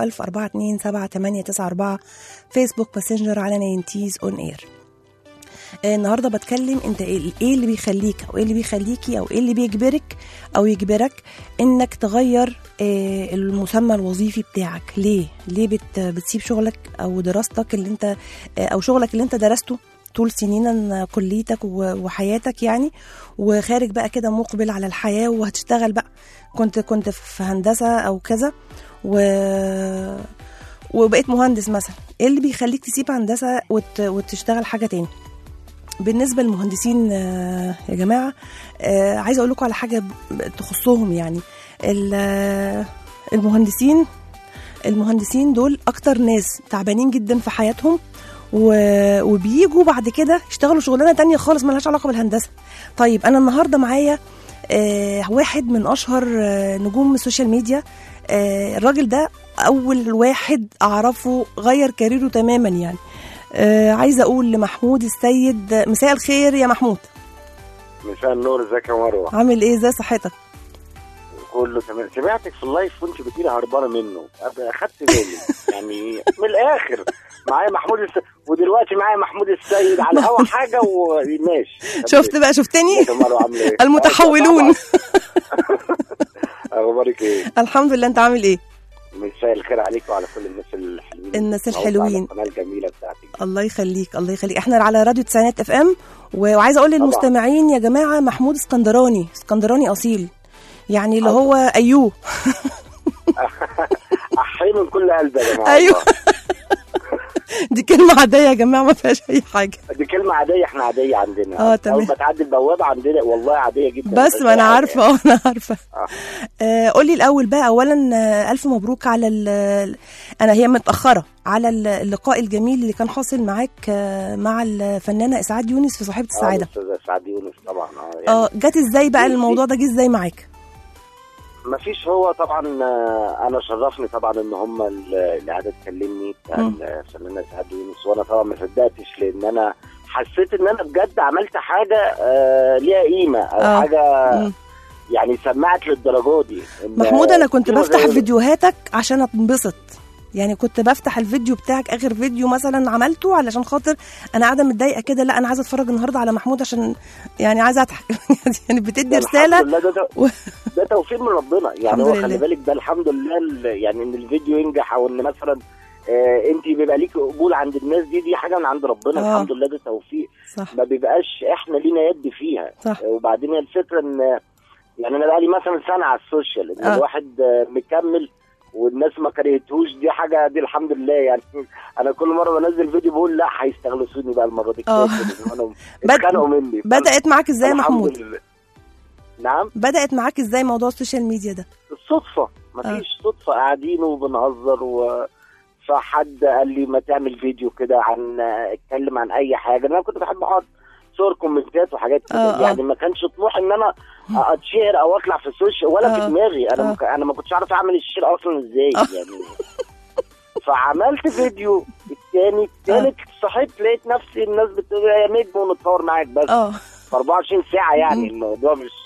فيسبوك ماسنجر على 90s اون اير. النهارده بتكلم انت ايه اللي بيخليك او ايه اللي بيخليكي او ايه اللي بيجبرك او يجبرك انك تغير المسمى الوظيفي بتاعك. ليه بتسيب شغلك او دراستك اللي انت او شغلك اللي انت درسته طول سنين كليتك وحياتك يعني وخارج بقى كده مقبل على الحياة وهتشتغل بقى كنت في هندسة او كذا وبقيت مهندس مثلا. ايه اللي بيخليك تسيب هندسة وتشتغل حاجة تاني؟ بالنسبة للمهندسين يا جماعة عايزة أقول لكم على حاجة تخصهم يعني. المهندسين دول أكتر ناس تعبانين جدا في حياتهم وبيجوا بعد كده يشتغلوا شغلانة تانية خالص ملهاش علاقة بالهندسة. طيب أنا النهاردة معايا واحد من أشهر نجوم السوشيال ميديا. الراجل ده أول واحد أعرفه غير كاريره تماما يعني. عايزة أقول لمحمود السيد مساء الخير يا محمود. مساء النور، ازيك يا مروة؟ عامل ايه؟ ازاي صحتك؟ كله تمام. سمعتك في اللايف وانت بتقولي هربانة منه، اخدت بالي يعني من الآخر معايا محمود ودلوقتي معايا محمود السيد على الهوا حاجة وماشي. شفت بقى شفتني؟ المتحولون. أخبارك ايه؟ الحمد لله، انت عامل ايه؟ مساء الخير عليك وعلى كل الناس الحلوين. الناس الحلوين. القناة الجميلة بتاعتك. الله يخليك الله يخليك. احنا على راديو تسعينات اف ام وعايزه اقول للمستمعين يا جماعه محمود اسكندراني اصيل يعني اللي هو ايوه. احيي من كل قلب يا جماعه. ايوه. دي كلمه عاديه يا جماعه، ما فيهاش اي حاجه. دي كلمه عاديه، احنا عاديه عندنا. تمام. اول ما تعدي البوابه عندنا والله عاديه جدا. بس ما انا عارفه انا عارفه. قولي الاول بقى، اولا الف مبروك على انا هي متاخره على اللقاء الجميل اللي كان حاصل معاك مع الفنانه اسعاد يونس في صاحبه السعاده. استاذه اسعاد يونس طبعا. يعني جت ازاي بقى الموضوع ده، جه ازاي معاك؟ ما فيش، هو طبعا انا شرفني طبعا ان هم اللي قاعده تكلمني بتاع الفنانه اسعاد يونس، وانا طبعا ما صدقتش، لان انا حسيت ان انا بجد عملت حاجه ليها قيمه او حاجه يعني سمعت للدرجه دي. محمود انا كنت بفتح فيديوهاتك عشان اتنبسط، يعني كنت بفتح الفيديو بتاعك اخر فيديو مثلا عملته علشان خاطر انا قاعده متضايقه كده، لا انا عايزه اتفرج النهارده على محمود عشان يعني عايزه اضحك. يعني بتدي رساله. ده توفيق من ربنا يعني. هو خلي بالك ده الحمد لله يعني ان الفيديو ينجح، او ان مثلا انت بيبقى ليك قبول عند الناس، دي حاجه من عند ربنا. الحمد لله ده توفيق. صح. ما بيبقاش احنا لينا يد فيها. صح. وبعدين الفكره ان يعني انا بقالي مثلا سنه على السوشيال، ان الواحد مكمل والناس ما كرهتهوش، دي حاجه دي الحمد لله يعني. انا كل مره بنزل فيديو بقول لا هيستغلسوني بقى المره دي، اتخانقوا مني. بدات معاك ازاي يا محمود؟ نعم، بدات معاك ازاي موضوع السوشيال ميديا ده؟ الصدفه، مفيش صدفه، قاعدين وبنهزر فحد قال لي ما تعمل فيديو كده عن اتكلم عن اي حاجه. انا كنت بحب احط صور كومنتات وحاجات كده يعني. ما كانش طموح ان انا اتشهر او اطلع في السوشيال ولا في دماغي. انا ما كنتش عارف اعمل الشير اصلا ازاي يعني. فعملت فيديو الثاني الثالث، صحيت لقيت نفسي الناس بتقول يا نجم ونتصور معاك بس في 24 ساعه يعني. الموضوع مش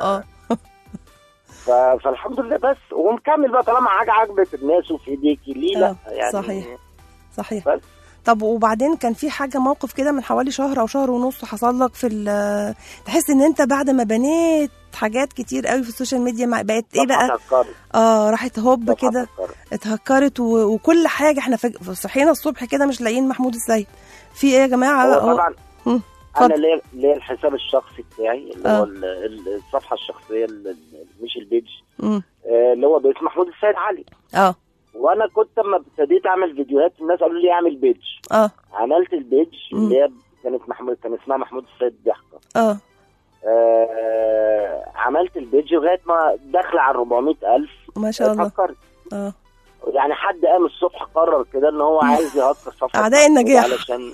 فالحمد لله بس، ومكمل بقى طالما حاجه عجبت الناس وفي ايديكي ليه لا يعني. صحيح. بس. طب وبعدين كان في حاجه موقف كده من حوالي شهر او شهر ونص حصل لك في تحس ان انت بعد ما بنيت حاجات كتير قوي في السوشيال ميديا بقت ايه بقى؟ راحت هوب كده اتهكرت وكل حاجه. احنا صحينا الصبح كده مش لاقيين محمود السيد. في ايه يا جماعه؟ طبعا انا ليا الحساب الشخصي بتاعي اللي هو الصفحه الشخصيه مش البيج اللي هو باسم محمود السيد علي. وانا كنت لما ابتديت اعمل فيديوهات الناس قالوا لي اعمل بيج. عملت البيج اللي هي كان اسمها محمود السيد ضحكه. عملت البيج لغايه ما داخله على 400,000 ما شاء الله. فكرت يعني حد قام الصبح قرر كده ان هو عايز يهكر صفحه اعداء النجاح علشان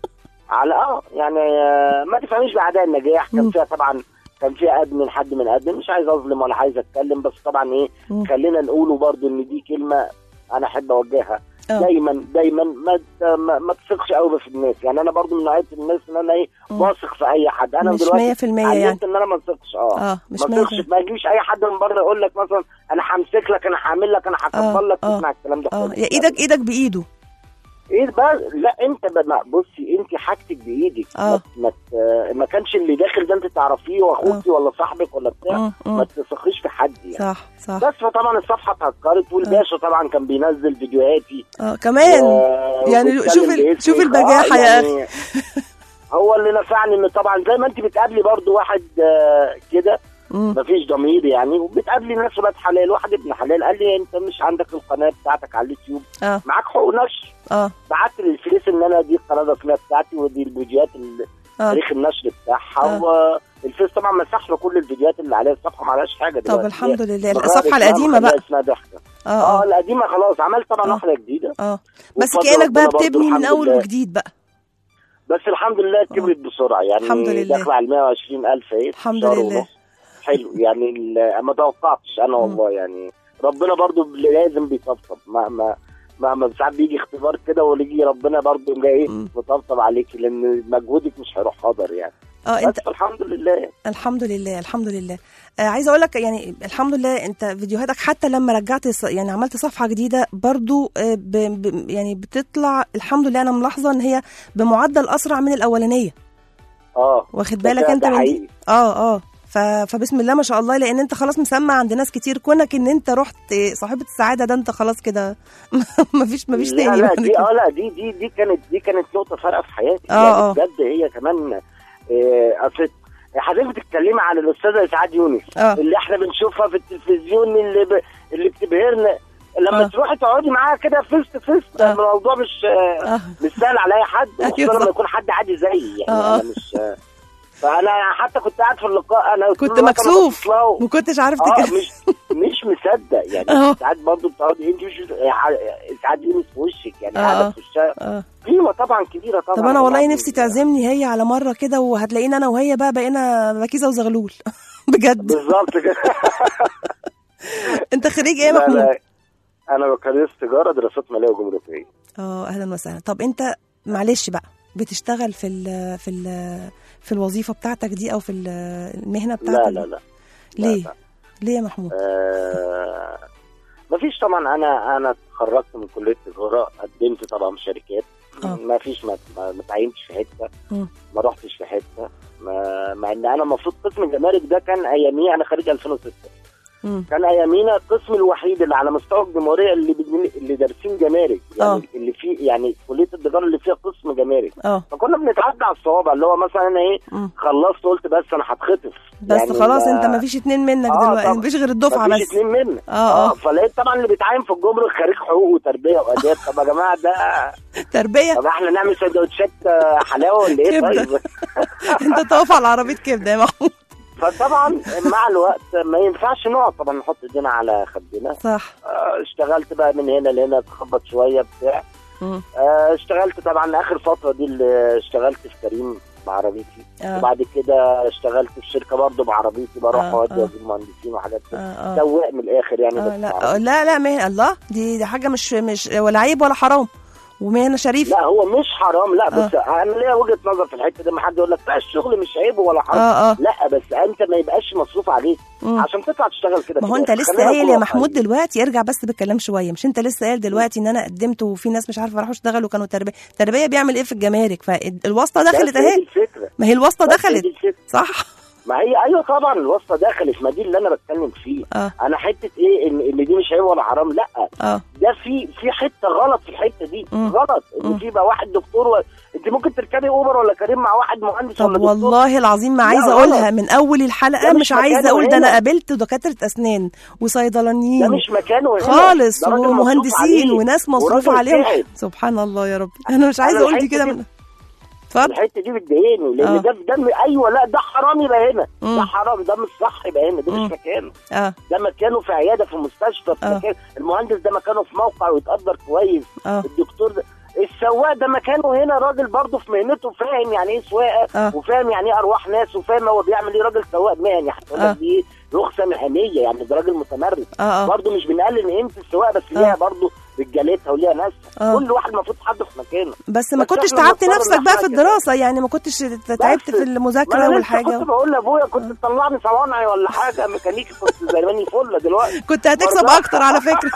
على يعني ما تفهميش باعداء النجاح. كان فيها طبعا كان فيها ادمن، حد من ادمن، مش عايز اظلم ولا عايز اتكلم، بس طبعا ايه خلينا نقوله برضو ان دي كلمه انا احب اوجهها. دايما ما تثقش قوي في الناس يعني. انا برضو من نوعيه الناس ان انا ايه واثق في اي حد. انا مش دلوقتي 100% يعني ان انا ما اثقش مش ما تثقش، ما يجيش اي حد من بره يقول لك مثلا انا همسك لك، انا هعمل لك، انا هكبر لك، تسمع الكلام ده يا ايدك بايده. ايه بقى؟ لا انت بصي انت حاجتك بايدك. ما كانش اللي داخل ده انت تعرفيه واخوكي ولا صاحبك ولا بتاع. ما تثقيش في حد يعني. صح. بس فطبعا الصفحه اتهكرت والباشا طبعا كان بينزل فيديوهاتي كمان يعني شوف البجاحه يا اخي. هو اللي نفعني ان طبعا زي ما انت بتقابلي برضو واحد كده مفيش ضمير يعني، وبتقابلي ناس ولاد حلال. واحد ابن حلال قال لي انت مش عندك القناه بتاعتك على اليوتيوب معاك حقوق نشر. بعت لي الفيس ان انا دي القناه الرسميه بتاعتي ودي الفيديوهات تاريخ النشر بتاعها. والفيس طبعا مسح له كل الفيديوهات اللي عليها. الصفحه ما عليهاش حاجه دلوقتي. طب الحمد لله. الصفحه القديمه بقى اسمها ضحكه. القديمه خلاص. عملت طبعا واحده جديده. بس كانك بقى بتبني من اول وجديد بقى. بس الحمد لله كبرت بسرعه يعني. الحمد لله داخله على 120,000 اهي. الحمد لله. حلو يعني. ما توقعتش انا والله يعني. ربنا برضو لازم بيطبطب مهما ساعات بيجي اختبار كده ويجي ربنا برضو جاي مطبطب عليك، لان مجهودك مش هيروح هدر يعني. انت الحمد لله. الحمد لله. عايزه اقول لك يعني الحمد لله انت فيديوهاتك حتى لما رجعت يعني عملت صفحه جديده برضو يعني بتطلع الحمد لله. انا ملاحظه ان هي بمعدل اسرع من الاولانيه. واخد بالك انت من دي؟ فبسم الله ما شاء الله، لان انت خلاص مسمع عند ناس كتير. كونك ان انت رحت صاحبه السعاده ده انت خلاص كده مفيش تاني. لا دي كانت نقطه فارقه في حياتي يعني بجد. هي كمان اصل حضرتك بتتكلمي عن الاستاذه اسعاد يونس اللي احنا بنشوفها في التلفزيون اللي بتبهرنا. لما تروحي تقعدي معاها كده فيست فيست الموضوع مش سهل على اي حد، خصوصا لما يكون حد عادي زيي يعني انا مش. فانا حتى كنت قاعد في اللقاء انا كنت مكسوف ما كنتش عارف مش مصدق يعني. ساعات برضه بتقعدي انت مش ساعات دي في وشك يعني قاعده في وشها قيمه طبعا كبيره طبعا. طب انا والله نفسي تعزمني هي على مره كده، وهتلاقينا انا وهي بقى بقينا بكيزه وزغلول بجد. بالظبط كده. انت خريج ايه يا محمود؟ انا بكالوريوس تجاره دراسات ماليه وجمركيه. اهلا وسهلا. طب انت معلش بقى بتشتغل في الوظيفه بتاعتك دي او في المهنه بتاعتك؟ لا. ليه؟ لا. ليه يا محمود؟ مفيش طبعا. انا اتخرجت من كليه تجاره، قدمت طبعا في شركات، مفيش ما تعينتش في حته، ما رحتش في حته، مع ان انا المفروض قسم الجمارك ده كان ايامي انا خريج 2006 كان ايامينا القسم الوحيد اللي على مستوى الجمهوريه اللي دارسين جمارك يعني اللي فيه يعني كليه التجاره اللي فيها قسم جمارك. فكنا بنتعدى على الصوابع، اللي هو مثلا انا ايه خلصت قلت بس انا هتخطف بس يعني خلاص انت ما فيش اتنين منك دلوقتي، مفيش غير الدفعه بس. مفيش اتنين منك. فلقيت طبعا اللي بيتعين في الجمرك خريج حقوق وتربيه واداب. طب يا جماعه ده تربيه، طب احنا نعمل سندوتشات حلاوه ولا ايه؟ طيب انت تقف على عربيه كبده يا محمود. فطبعا مع الوقت ما ينفعش نقعد طبعا نحط ايدينا على خدنا. صح. اشتغلت بقى من هنا لهنا، تخبط شويه بتاع. اشتغلت طبعا اخر فتره دي اللي اشتغلت في كريم بعربيتي. وبعد كده اشتغلت في شركه برضه بعربيتي، بروح اودي واجيب مهندسين وحاجات كده. سواق من الاخر يعني. لا مهنه الله دي حاجه مش ولا عيب ولا حرام، ومهنه شريفه. لا هو مش حرام، لا بس انا ليا وجهه نظر في الحته دي. ما حد يقول لك لا الشغل مش عيب ولا حرام. لا بس انت ما يبقاش مصروف عليك عشان تطلع تشتغل كده. ما هو انت لسه قايل يا محمود دلوقتي، ارجع بس بالكلام شويه. مش انت لسه قايل دلوقتي ان انا قدمت وفي ناس مش عارفه راحوا اشتغلوا كانوا تربيه بيعمل ايه في الجمارك؟ فالواسطه دخلت اهي. ما هي الواسطه دخلت صح. ما هي ايوه طبعا الواسطه دخلت، ما دي اللي انا بتكلم فيه. انا حته ايه ان دي مش عيب ولا حرام، لا ده في حته غلط في الحته دي. غلط ان في بقى واحد دكتور انت ممكن تركبي اوبر ولا كريم مع واحد مهندس ولا دكتور. والله العظيم ما عايزه اقولها من اول الحلقه، مش عايزه اقول ده. انا قابلت دكاتره اسنان وصيدلانيين، ده مش مكانه خالص، ومهندسين وناس مصروف عليهم. سبحان الله يا رب. انا مش عايزه اقول دي كده الحته دي بتضايقني لان ده ايوه لا ده حرام يبقى هنا. ده حرام، ده مش صح يبقى هنا. ده مش مكانه. ده مكانه في عياده في مستشفى في مكان. المهندس ده مكانه في موقع ويتقدر كويس. الدكتور ده السواق ده مكانه هنا، راجل برضه في مهنته فاهم يعني ايه سواقه وفاهم يعني ايه ارواح ناس وفاهم هو بيعمل ايه. راجل سواق مهني هتقول لك دي رخصه مهنيه يعني، ده راجل متمرس. برضه مش بنقلل من قيمه السواقه، بس ليها برضه رجالتها وليها ناس. كل واحد المفروض حد في مكانه. بس ما كنتش تعبت نفسك بقى في الدراسه يعني؟ ما كنتش تعبت في المذاكره والحاجه؟ كنت بقول لابويا كنت تطلعني صوانعي ولا حاجه ميكانيكي، كنت زماني فله دلوقتي. كنت هتكسب اكتر على فكره.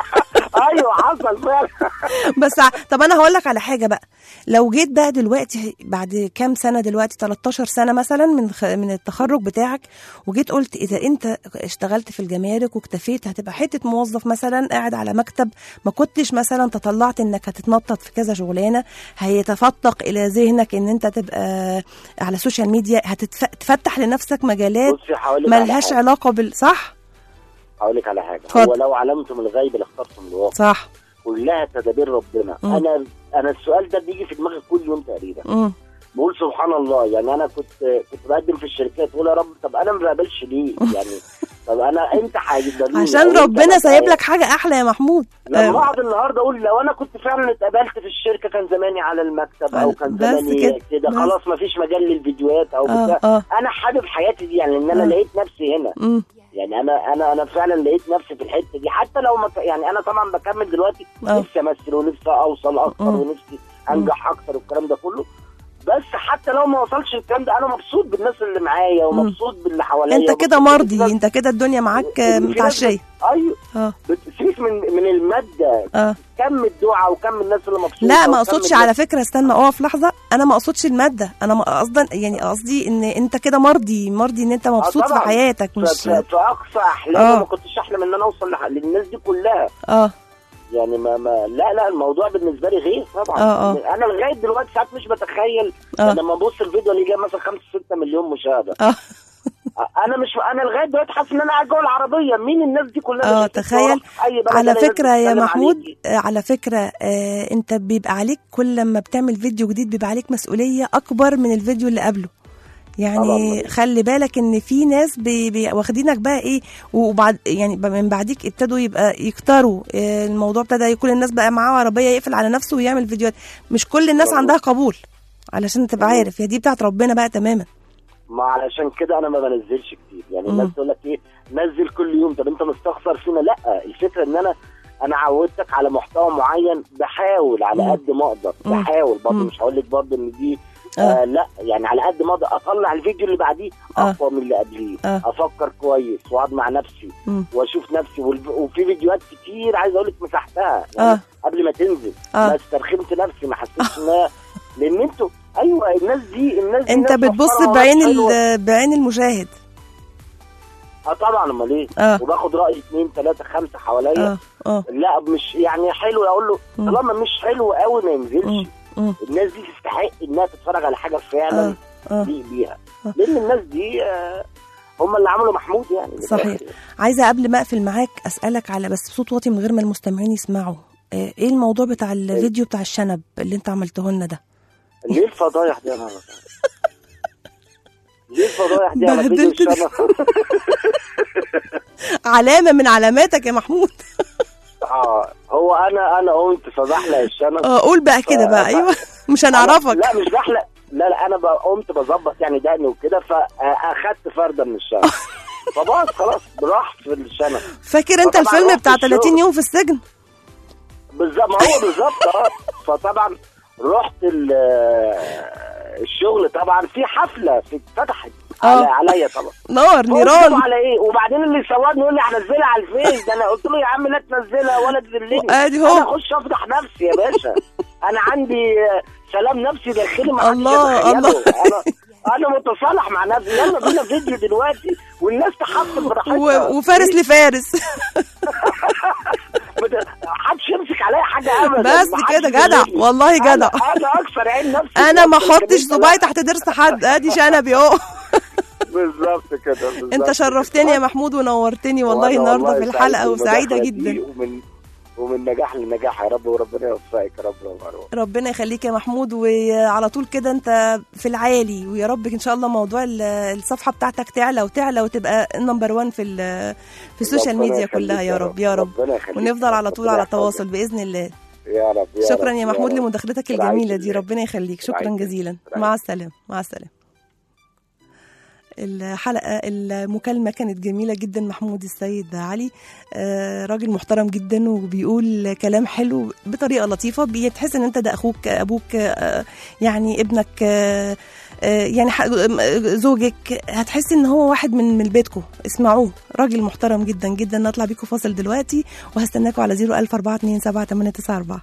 ايوه حصل فعلا. بس طب انا هقول لك على حاجه بقى. لو جيت بقى دلوقتي بعد كام سنه، دلوقتي 13 سنه مثلا من التخرج بتاعك، وجيت قلت اذا انت اشتغلت في الجمارك واكتفيت هتبقى حته موظف مثلا قاعد على مكتب، ما كنتش مثلا تطلعت انك هتتنطط في كذا شغلانه، هيتفتق الى ذهنك ان انت تبقى على السوشيال ميديا، هتفتح لنفسك مجالات ملهاش علاقه صح. هقول لك على حاجه. هو لو علمتم الغيب لاخترتم الواقع. صح. كلها تدابير ربنا. انا السؤال ده بيجي في دماغي كل يوم تقريبا. بقول سبحان الله يعني. انا كنت بقدم في الشركات بقول يا رب طب انا ما بقبلش ليه يعني؟ طب انا انت هيجيبني عشان ربنا سايب لك حاجه احلى يا محمود. لما اقعد النهارده اقول لو انا كنت فعلا اتقبلت في الشركه كان زماني على المكتب او كان زماني كده خلاص ما فيش مجال للفيديوهات او بتاع. انا حابب حياتي دي يعني، ان انا لقيت نفسي هنا. يعني انا فعلا لقيت نفسي في الحته دي. حتى لو يعني انا طبعا بكمل دلوقتي نفسي امثل ونفسي اوصل اكتر ونفسي انجح اكتر والكلام ده كله. بس حتى لو ما وصلش الكلام ده انا مبسوط بالناس اللي معايا ومبسوط باللي حواليا. انت كده مرضي، انت كده الدنيا معاك متعشيه. ايوه بتسيف من الماده. كم الدعاء وكم الناس اللي مبسوطه. لا ما اقصدش على فكره، استنى اقف لحظه. انا ما اقصدش الماده، انا قصدي ان انت كده مرضي ان انت مبسوط في حياتك. مش في اقصى احلامي ما كنتش احلم ان انا اوصل للناس دي كلها. يعني لا الموضوع بالنسبه لي غير طبعا. انا لغايه دلوقتي ساعات مش بتخيل لما ابص الفيديو اللي جاي مثلا 5-6 مليون مشاهده. انا لغايه دلوقتي حاسس ان انا قاعد جوه العربيه. مين الناس دي كلها؟ تخيل. على فكره يا محمود، على فكره انت بيبقى عليك كل لما بتعمل فيديو جديد بيبقى عليك مسؤوليه اكبر من الفيديو اللي قبله. يعني خلي بالك ان في ناس واخدينك بقى ايه، وبعد يعني من بعديك ابتدوا يبقى يكتروا الموضوع، ابتدى يكون الناس بقى معاه عربيه يقفل على نفسه ويعمل فيديوهات. مش كل الناس عندها قبول، علشان تبقى عارف، هي دي بتاعت ربنا بقى تماما. ما علشان كده انا ما بنزلش كتير. يعني الناس تقول لك ايه نزل كل يوم، طب انت مستخسر فينا؟ لا، الفكره ان انا عودتك على محتوى معين، بحاول على قد ما اقدر، بحاول برضه، مش هقول لك برضه ان دي لا، يعني على قد ما اقدر اطلع الفيديو اللي بعديه اقوى من اللي قبليه. افكر كويس واقعد مع نفسي واشوف نفسي. وفي فيديوهات كتير عايز اقول لك مسحتها يعني قبل ما تنزل، ما استرخمت نفسي، ما حسيتش انها، لان انتوا ايوه الناس دي انت بتبص بعين المشاهد. طبعا، امال ايه؟ وباخد راي 2 3 5 حواليا. لا مش يعني حلو، اقول له طالما مش حلو قوي ما ينزلش. الناس دي تستحق انها تتفرج على حاجه فعلا دي بيها، لان الناس دي هم اللي عملوا محمود يعني. صحيح. عايزه قبل ما اقفل معاك اسالك على بس بصوت واطي من غير ما المستمعين يسمعوا، ايه الموضوع بتاع الفيديو بتاع الشنب اللي انت عملته لنا ده؟ ليه الفضايح دي؟ انا ليه الفضايح دي على فيديو الشنب؟ علامه من علاماتك يا محمود. هو انا قمت فبحلق الشنب. قول بقى كده بقى. ايوه مش هنعرفك. لا مش بحلق، لا انا قمت بظبط يعني دقني وكده، فاخدت فرده من الشنب. فبس خلاص راح في الشنب. فاكر انت الفيلم بتاع 30 يوم في السجن؟ بالظبط، ما هو بالظبط. فطبعا رحت الشغل، طبعا في حفله فتحت عليا طبعا نار نيران على ايه. وبعدين اللي صورني يقول لي هنزلها على الفيس، ده انا قلت له يا عم لا تنزلها ولا تذلني، انا اخش افضح نفسي يا باشا. انا عندي سلام نفسي داخلي ما الله. انا متصالح مع نفسي. يلا بينا فيديو دلوقتي والناس تحفل براحتها، وفارس لفارس. محدش يمسك عليا حاجه ابدا. بس كده جدع والله جدع. انا اكثر عين نفسي، انا ما احطش صباعي تحت ضرس حد، ادي شنبي اهو. بالظبط كده. انت شرفتني يا محمود ونورتني والله النهارده في الحلقه، وسعيده جدا. ومن نجاح لنجاح يا رب، وربنا يوفقك يا رب. ربنا يخليك يا محمود، وعلى طول كده انت في العالي، ويا رب ان شاء الله موضوع الصفحه بتاعتك تعلى وتعلى وتبقى نمبر 1 في السوشيال ميديا كلها يا رب يا رب. ونفضل على طول على تواصل باذن الله يا رب. شكرا يا محمود لمداخلتك الجميله دي، ربنا يخليك. شكرا جزيلا. مع السلامه. مع السلامه. الحلقة المكالمة كانت جميلة جدا. محمود السيد علي راجل محترم جدا، وبيقول كلام حلو بطريقة لطيفة، بتحس ان انت ده اخوك، ابوك، يعني ابنك، يعني زوجك، هتحس ان هو واحد من بيتكم. اسمعوه، راجل محترم جدا جدا. نطلع بيكم فاصل دلوقتي، وهستناكم على 014278994.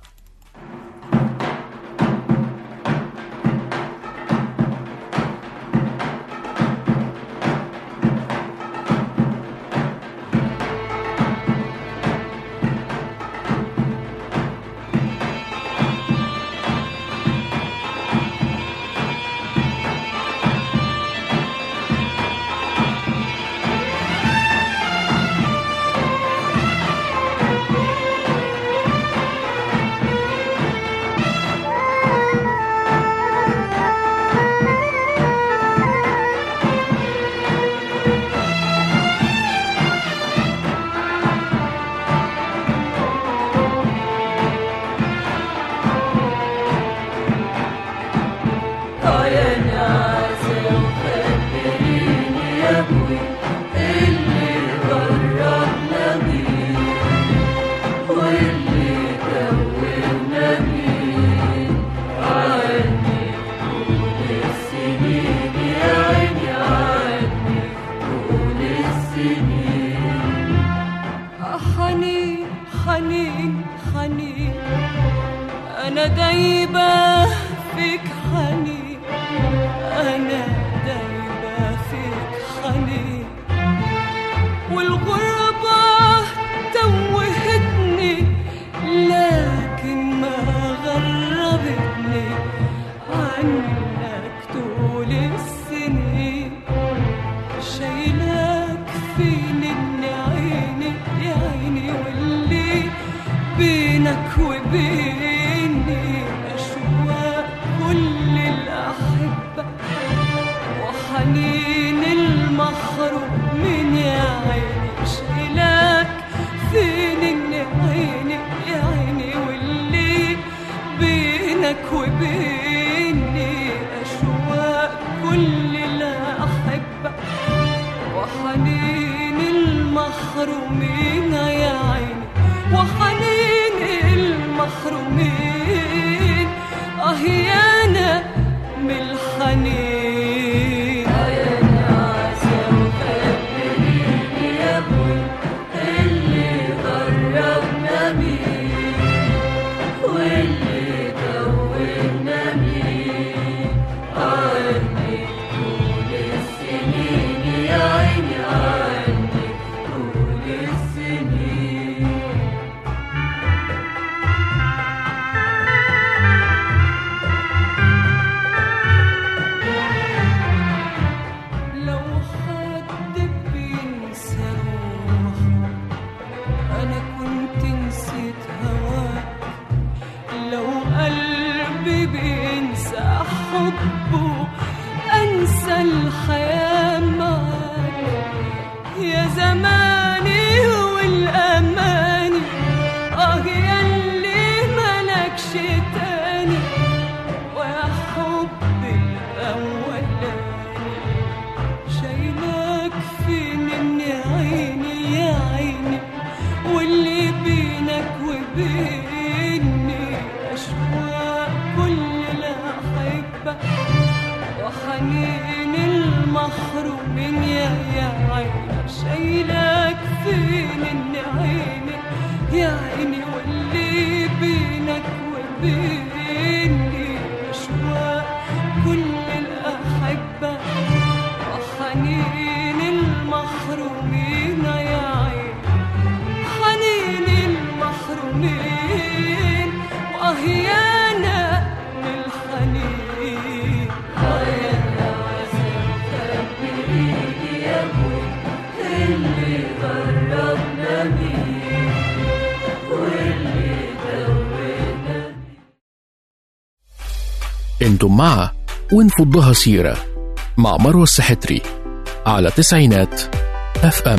أنا دايبة فيك حنين، أنا دايبة فيك حنين، والغربة توهتني لكن ما غربتني عنك طول السنين. شايل حبه أنسى الحياة معاك يا زماني والأماني ياللي ملكش تاني ويا حبي الأولاني شايلك فين إني عيني يا عيني واللي بينك وبيني أشواق كل الأحبة وحنين المحرومين يا عيني شايلك فين إني عيني يا عيني واللي بينك وبيني أشواق كل الأحبة وحنين المحرومين يا عيني حنين المحرومين وأهيانا للحنين يا عزيزك بإيدي يا أبوي اللي غربنا بيه واللي دوينا انتم مع ونفضها سيرة مع مروة السحتري على تسعينات FM.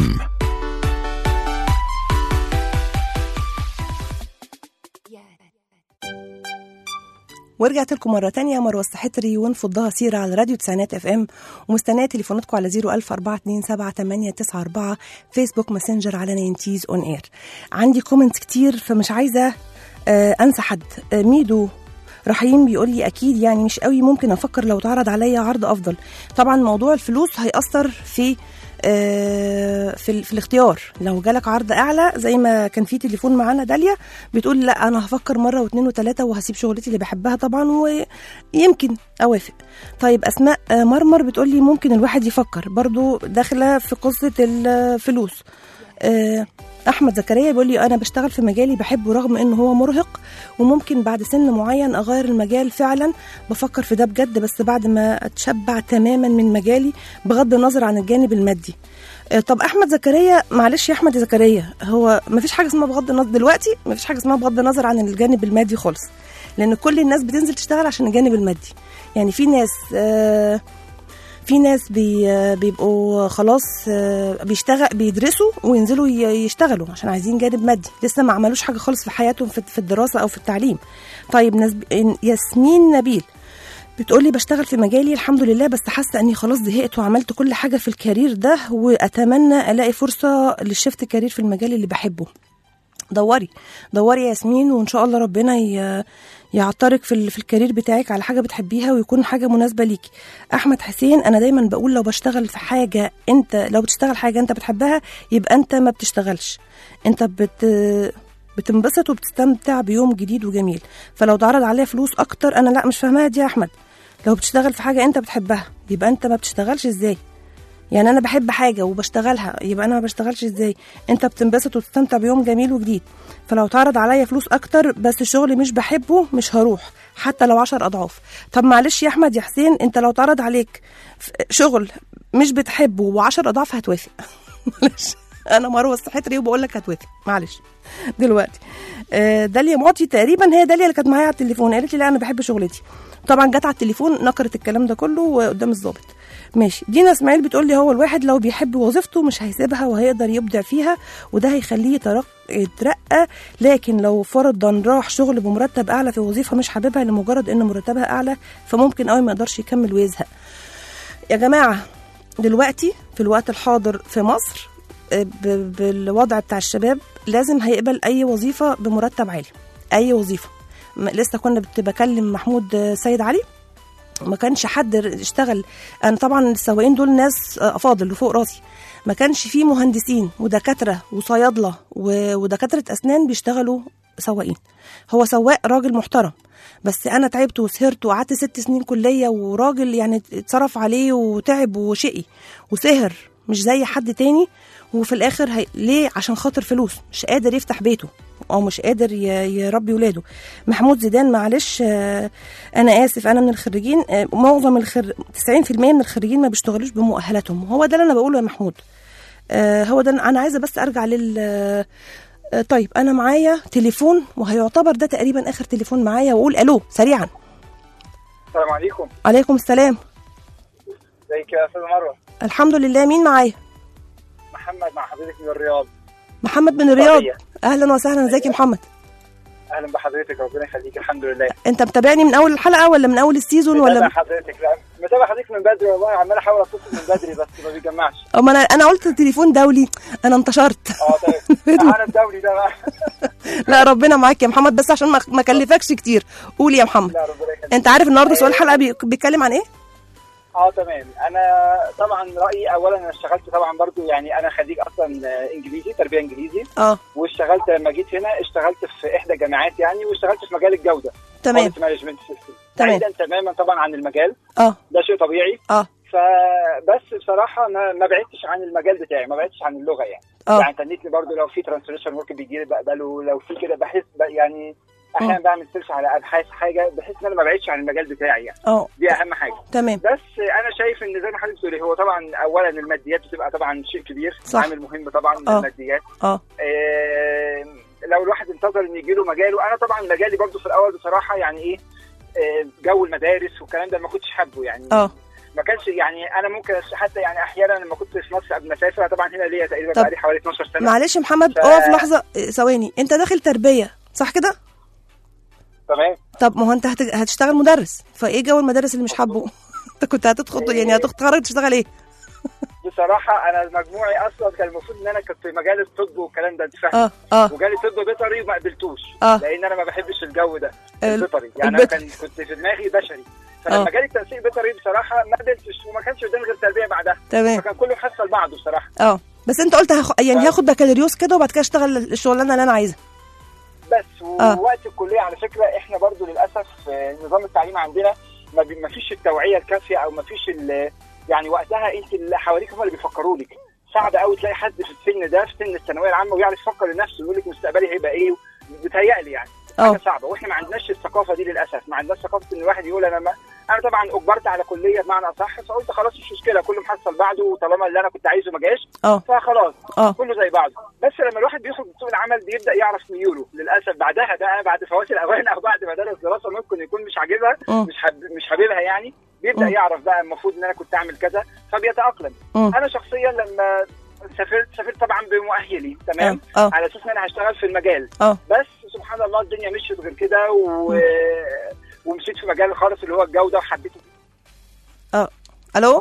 ورجعت لكم مرة تانية مروة السحتري ونفضها سيرة على راديو تسعينات FM ومستنية تليفوناتكم على 014278994 فيسبوك ماسنجر على ناينتيز اون اير. عندي كومنت كتير فمش عايزة أنسى حد. ميدو رحيم بيقول لي أكيد يعني مش قوي ممكن أفكر لو تعرض عليا عرض أفضل. طبعا موضوع الفلوس هيأثر في الاختيار. لو جالك عرض اعلى زي ما كان في تليفون معانا داليا بتقول لا انا هفكر مره واثنين وثلاثه وهسيب شغلتي اللي بحبها طبعا ويمكن اوافق. طيب اسماء مرمر بتقول لي ممكن الواحد يفكر برضو داخله في قصه الفلوس. احمد زكريا بيقول لي انا بشتغل في مجالي بحبه رغم انه هو مرهق وممكن بعد سن معين اغير المجال. فعلا بفكر في ده بجد بس بعد ما اتشبع تماما من مجالي بغض النظر عن الجانب المادي. طب احمد زكريا معلش يا احمد زكريا هو مفيش حاجه اسمها بغض النظر دلوقتي مفيش حاجه اسمها بغض النظر عن الجانب المادي خالص لان كل الناس بتنزل تشتغل عشان الجانب المادي. يعني في ناس بيبقوا خلاص بيدرسوا وينزلوا يشتغلوا عشان عايزين جانب مادي لسه ما عملوش حاجة خالص في حياتهم في الدراسة أو في التعليم. طيب ياسمين نبيل بتقولي بشتغل في مجالي الحمد لله بس حاسة أني خلاص زهقت وعملت كل حاجة في الكارير ده وأتمنى ألاقي فرصة للشفت كارير في المجال اللي بحبه. دوري يا ياسمين وإن شاء الله ربنا يعطرك في الكارير بتاعك على حاجة بتحبيها ويكون حاجة مناسبة ليكي. أحمد حسين أنا دايما بقول لو بشتغل في حاجة لو بتشتغل حاجة أنت بتحبها يبقى أنت ما بتشتغلش أنت بتنبسط وبتستمتع بيوم جديد وجميل. فلو تعرض عليها فلوس أكتر أنا لا مش فاهمها دي يا أحمد. لو بتشتغل في حاجة أنت بتحبها يبقى أنت ما بتشتغلش إزاي؟ يعني أنا بحب حاجة وبشتغلها يبقى أنا ما بشتغلش إزاي؟ أنت بتنبسط وتستمتع بيوم جميل وجديد. فلو تعرض عليا فلوس أكتر بس الشغل مش بحبه مش هروح حتى لو 10 أضعاف. طب معلش يا أحمد يا حسين أنت لو تعرض عليك شغل مش بتحبه و10 أضعاف هتوافق. معلش أنا مروة السحتري وبقول لك هتوافق معلش. دلوقتي داليا معطي تقريبا هي داليا اللي كانت معايا على التليفون قالت لي لا أنا بحب شغلتي. طبعا جت على التليفون نكرت الكلام ده كله قدام الضابط. ماشي. دينا اسماعيل بتقول لي هو الواحد لو بيحب وظيفته مش هيسيبها وهيقدر يبدع فيها وده هيخليه يترقى. لكن لو فرضا راح شغل بمرتب اعلى في وظيفه مش حاببها لمجرد ان مرتبها اعلى فممكن قوي ما يقدرش يكمل ويزهق. يا جماعه دلوقتي في الوقت الحاضر في مصر بالوضع بتاع الشباب لازم هيقبل اي وظيفه بمرتب عالي. اي وظيفه. لسه كنا بكلم محمود سيد علي ما كانش حد اشتغل. انا طبعا السواقين دول ناس افاضل وفوق راسي. ما كانش فيه مهندسين ودكاتره وصيادله ودكاتره اسنان بيشتغلوا سواقين. هو سواق راجل محترم بس انا تعبت وسهرت وقعدت 6 سنين كليه وراجل يعني اتصرف عليه وتعب وشقي وسهر مش زي حد تاني وفي الاخر ليه؟ عشان خاطر فلوس مش قادر يفتح بيته او مش قادر يربي ولاده. محمود زيدان معلش انا اسف انا من الخريجين معظم 90% من الخريجين ما بيشتغلوش بمؤهلاتهم. هو ده اللي انا بقوله يا محمود. هو ده انا عايزه بس ارجع طيب انا معايا تليفون وهيعتبر ده تقريبا اخر تليفون معايا واقول الو سريعا. السلام عليكم. عليكم السلام. ازيك يا استاذه مروه؟ الحمد لله. مين معايا؟ محمد مع حضرتك من الرياض. محمد من الرياض. اهلا وسهلا. ازيك يا محمد؟ اهلا بحضرتك، ربنا يخليك. الحمد لله. انت متابعني من اول الحلقه ولا من اول السيزون ولا؟ متابع حضرتك. لا متابع حضرتك من بدري والله، عمال احاول اتصل من بدري بس ما بيجمعش. اما انا قلت التليفون دولي، انا انتشرت. طيب انا الدولي ده بقى. لا ربنا معاك يا محمد، بس عشان ما اكلفكش كتير قول يا محمد. لا ربنا يخليك. انت عارف النهارده سؤال الحلقه بيتكلم عن ايه؟ تمام. انا طبعا رايي اولا، انا اشتغلت طبعا برضو، يعني انا خريج اصلا انجليزي، تربيه انجليزي. واشتغلت لما جيت هنا اشتغلت في احدى الجامعات يعني، واشتغلت في مجال الجوده. تمام. مانجمنت سيستم. بعيدا تماما طبعا عن المجال. ده شيء طبيعي. فبس بصراحه ما بعدتش عن المجال بتاعي، ما بعدتش عن اللغه يعني. يعني تنيتني برضو لو في ترانسليشن ورك بيجي لي بقبله، لو في كده بحس يعني احيانا بعمل سيرش على ابحاث حاجه، بحس ان انا ما بعدش عن المجال بتاعي يعني. دي اهم حاجه. تمام. بس انا شايف ان زي ما حضرتك بتقولي، هو طبعا اولا الماديات بتبقى طبعا شيء كبير، عامل مهم طبعا. الماديات لو الواحد انتظر ان يجي له مجاله، انا طبعا مجالي برضو في الاول بصراحه يعني ايه، جو المدارس والكلام ده ما كنتش حابه يعني. ما كانش يعني، انا ممكن حتى يعني احيانا لما كنت في مصر قبل ما اسافر، طبعا هنا ليا تقريبا بقالي حوالي 12 سنه. معلش يا محمد اقف لحظه ثواني، انت داخل تربيه صح كده؟ تمام. طب ما هو انت هتشتغل مدرس، فايه جو المدارس اللي مش حابه؟ انت كنت هتدخل يعني هتتخرج تشتغل ايه؟ بصراحه انا مجموعي اصلا كان المفروض ان انا كنت في مجال الطب والكلام ده، انت فاهم. وجالي طب بيطري وما قبلتوش. لان انا ما بحبش الجو ده البيطري يعني. انا كنت في دماغي بشري، فلما جالي التنسيق بيطري بصراحه ما قبلتش، وما كانش قدامي غير تربيه بعدها. تمام. فكان كله محصل بعضه بصراحه. بس انت قلت يعني هاخد بكالوريوس كده وبعد كده اشتغل الشغلانه اللي انا عايزها. بس ووقت الكليه على فكره احنا برضو للاسف نظام التعليم عندنا ما فيش التوعيه الكافيه، او ما فيش يعني وقتها انت اللي حواليك هم اللي بيفكروا لك. صعب قوي تلاقي حد في السن ده، في سن الثانويه العامه، ويعرف يفكر لنفسه ويقول لك مستقبلي هيبقى ايه. بتهيألي يعني حاجه صعبه، واحنا ما عندناش الثقافه دي للاسف. ما عندناش ثقافه ان الواحد يقول انا طبعا اجبرت على كليه بمعنى اصح، فقلت خلاص مش مشكله، كله محصل بعضه، وطالما اللي انا كنت عايزه ما جاش فخلاص كله زي بعضه. بس لما الواحد بيخرج سوق العمل بيبدا يعرف ميوله للاسف. بعدها بقى بعد فوات الاوان او بعد ما درس دراسه ممكن يكون مش عاجبها، مش حاببها يعني، بيبدا يعرف بقى المفروض ان انا كنت اعمل كذا، فبيتاقلم. انا شخصيا لما سافرت طبعا بمؤهلي تمام، على اساس ان انا هشتغل في المجال. بس سبحان الله الدنيا مشيت غير كده ومشيت في مجال خالص اللي هو الجوده وحبيته. الو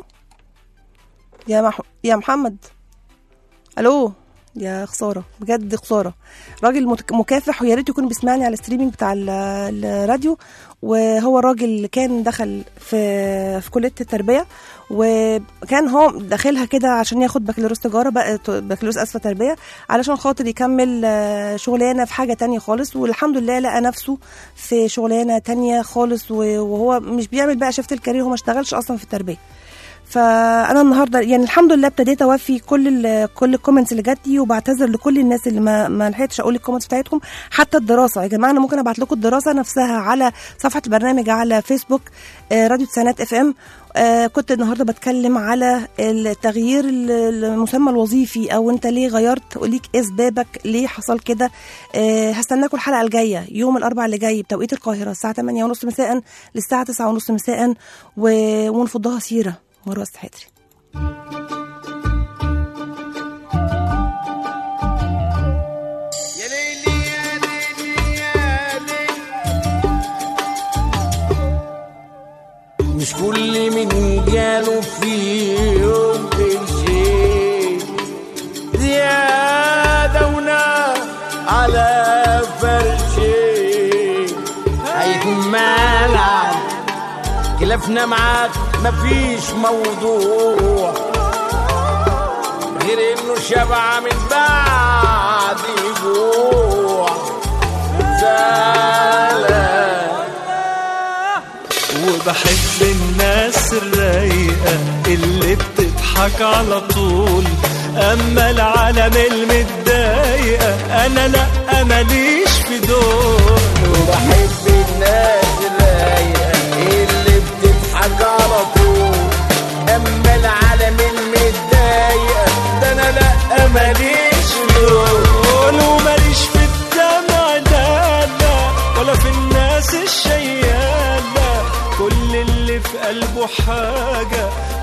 يا محمد. الو يا خساره بجد، خساره. راجل مكافح، ويا ريت يكون بيسمعني على الستريمينج بتاع الراديو. وهو الراجل كان دخل في كليه التربيه، وكان هو داخلها كده عشان ياخد بكالوريوس تجاره، بكالوريوس تربيه، علشان خاطر يكمل شغلانه في حاجه تانية خالص. والحمد لله لقى نفسه في شغلانه تانية خالص، وهو مش بيعمل بقى شفت الكارير، هو ما اشتغلش اصلا في التربيه. فانا النهارده يعني الحمد لله ابتديت اوفي كل الكومنتس اللي جات لي، وبعتذر لكل الناس اللي ما لحقتش اقول الكومنتس بتاعتهم. حتى الدراسه يا جماعه، انا ممكن ابعت لكم الدراسه نفسها على صفحه البرنامج على فيسبوك راديو تسعينات اف ام. كنت النهارده بتكلم على التغيير المسمى الوظيفي، او انت ليه غيرت، وليك ايه اسبابك ليه حصل كده. هستناكم الحلقه الجايه يوم الاربعاء اللي جاي بتوقيت القاهره الساعه 8:30 مساء للساعه 9:30 مساء، ونفضها سيره مروة السحتري. مش كل من جاله في يوم شيء زيادة ونار على فرشي هيكون مالك. خلافنا معاك مفيش موضوع غير انه شبع من بعد جوع زعلان. وبحب الناس الرايقة اللي بتضحك على طول، اما العالم المتضايقة انا لا ماليش في دول. وبحب الناس الرايقة اللي بتضحك على طول، اما العالم المتضايقة ده انا لا ماليش في دول. وماليش في الدمع لا لا، ولا في الناس الشيالة، كل حاجة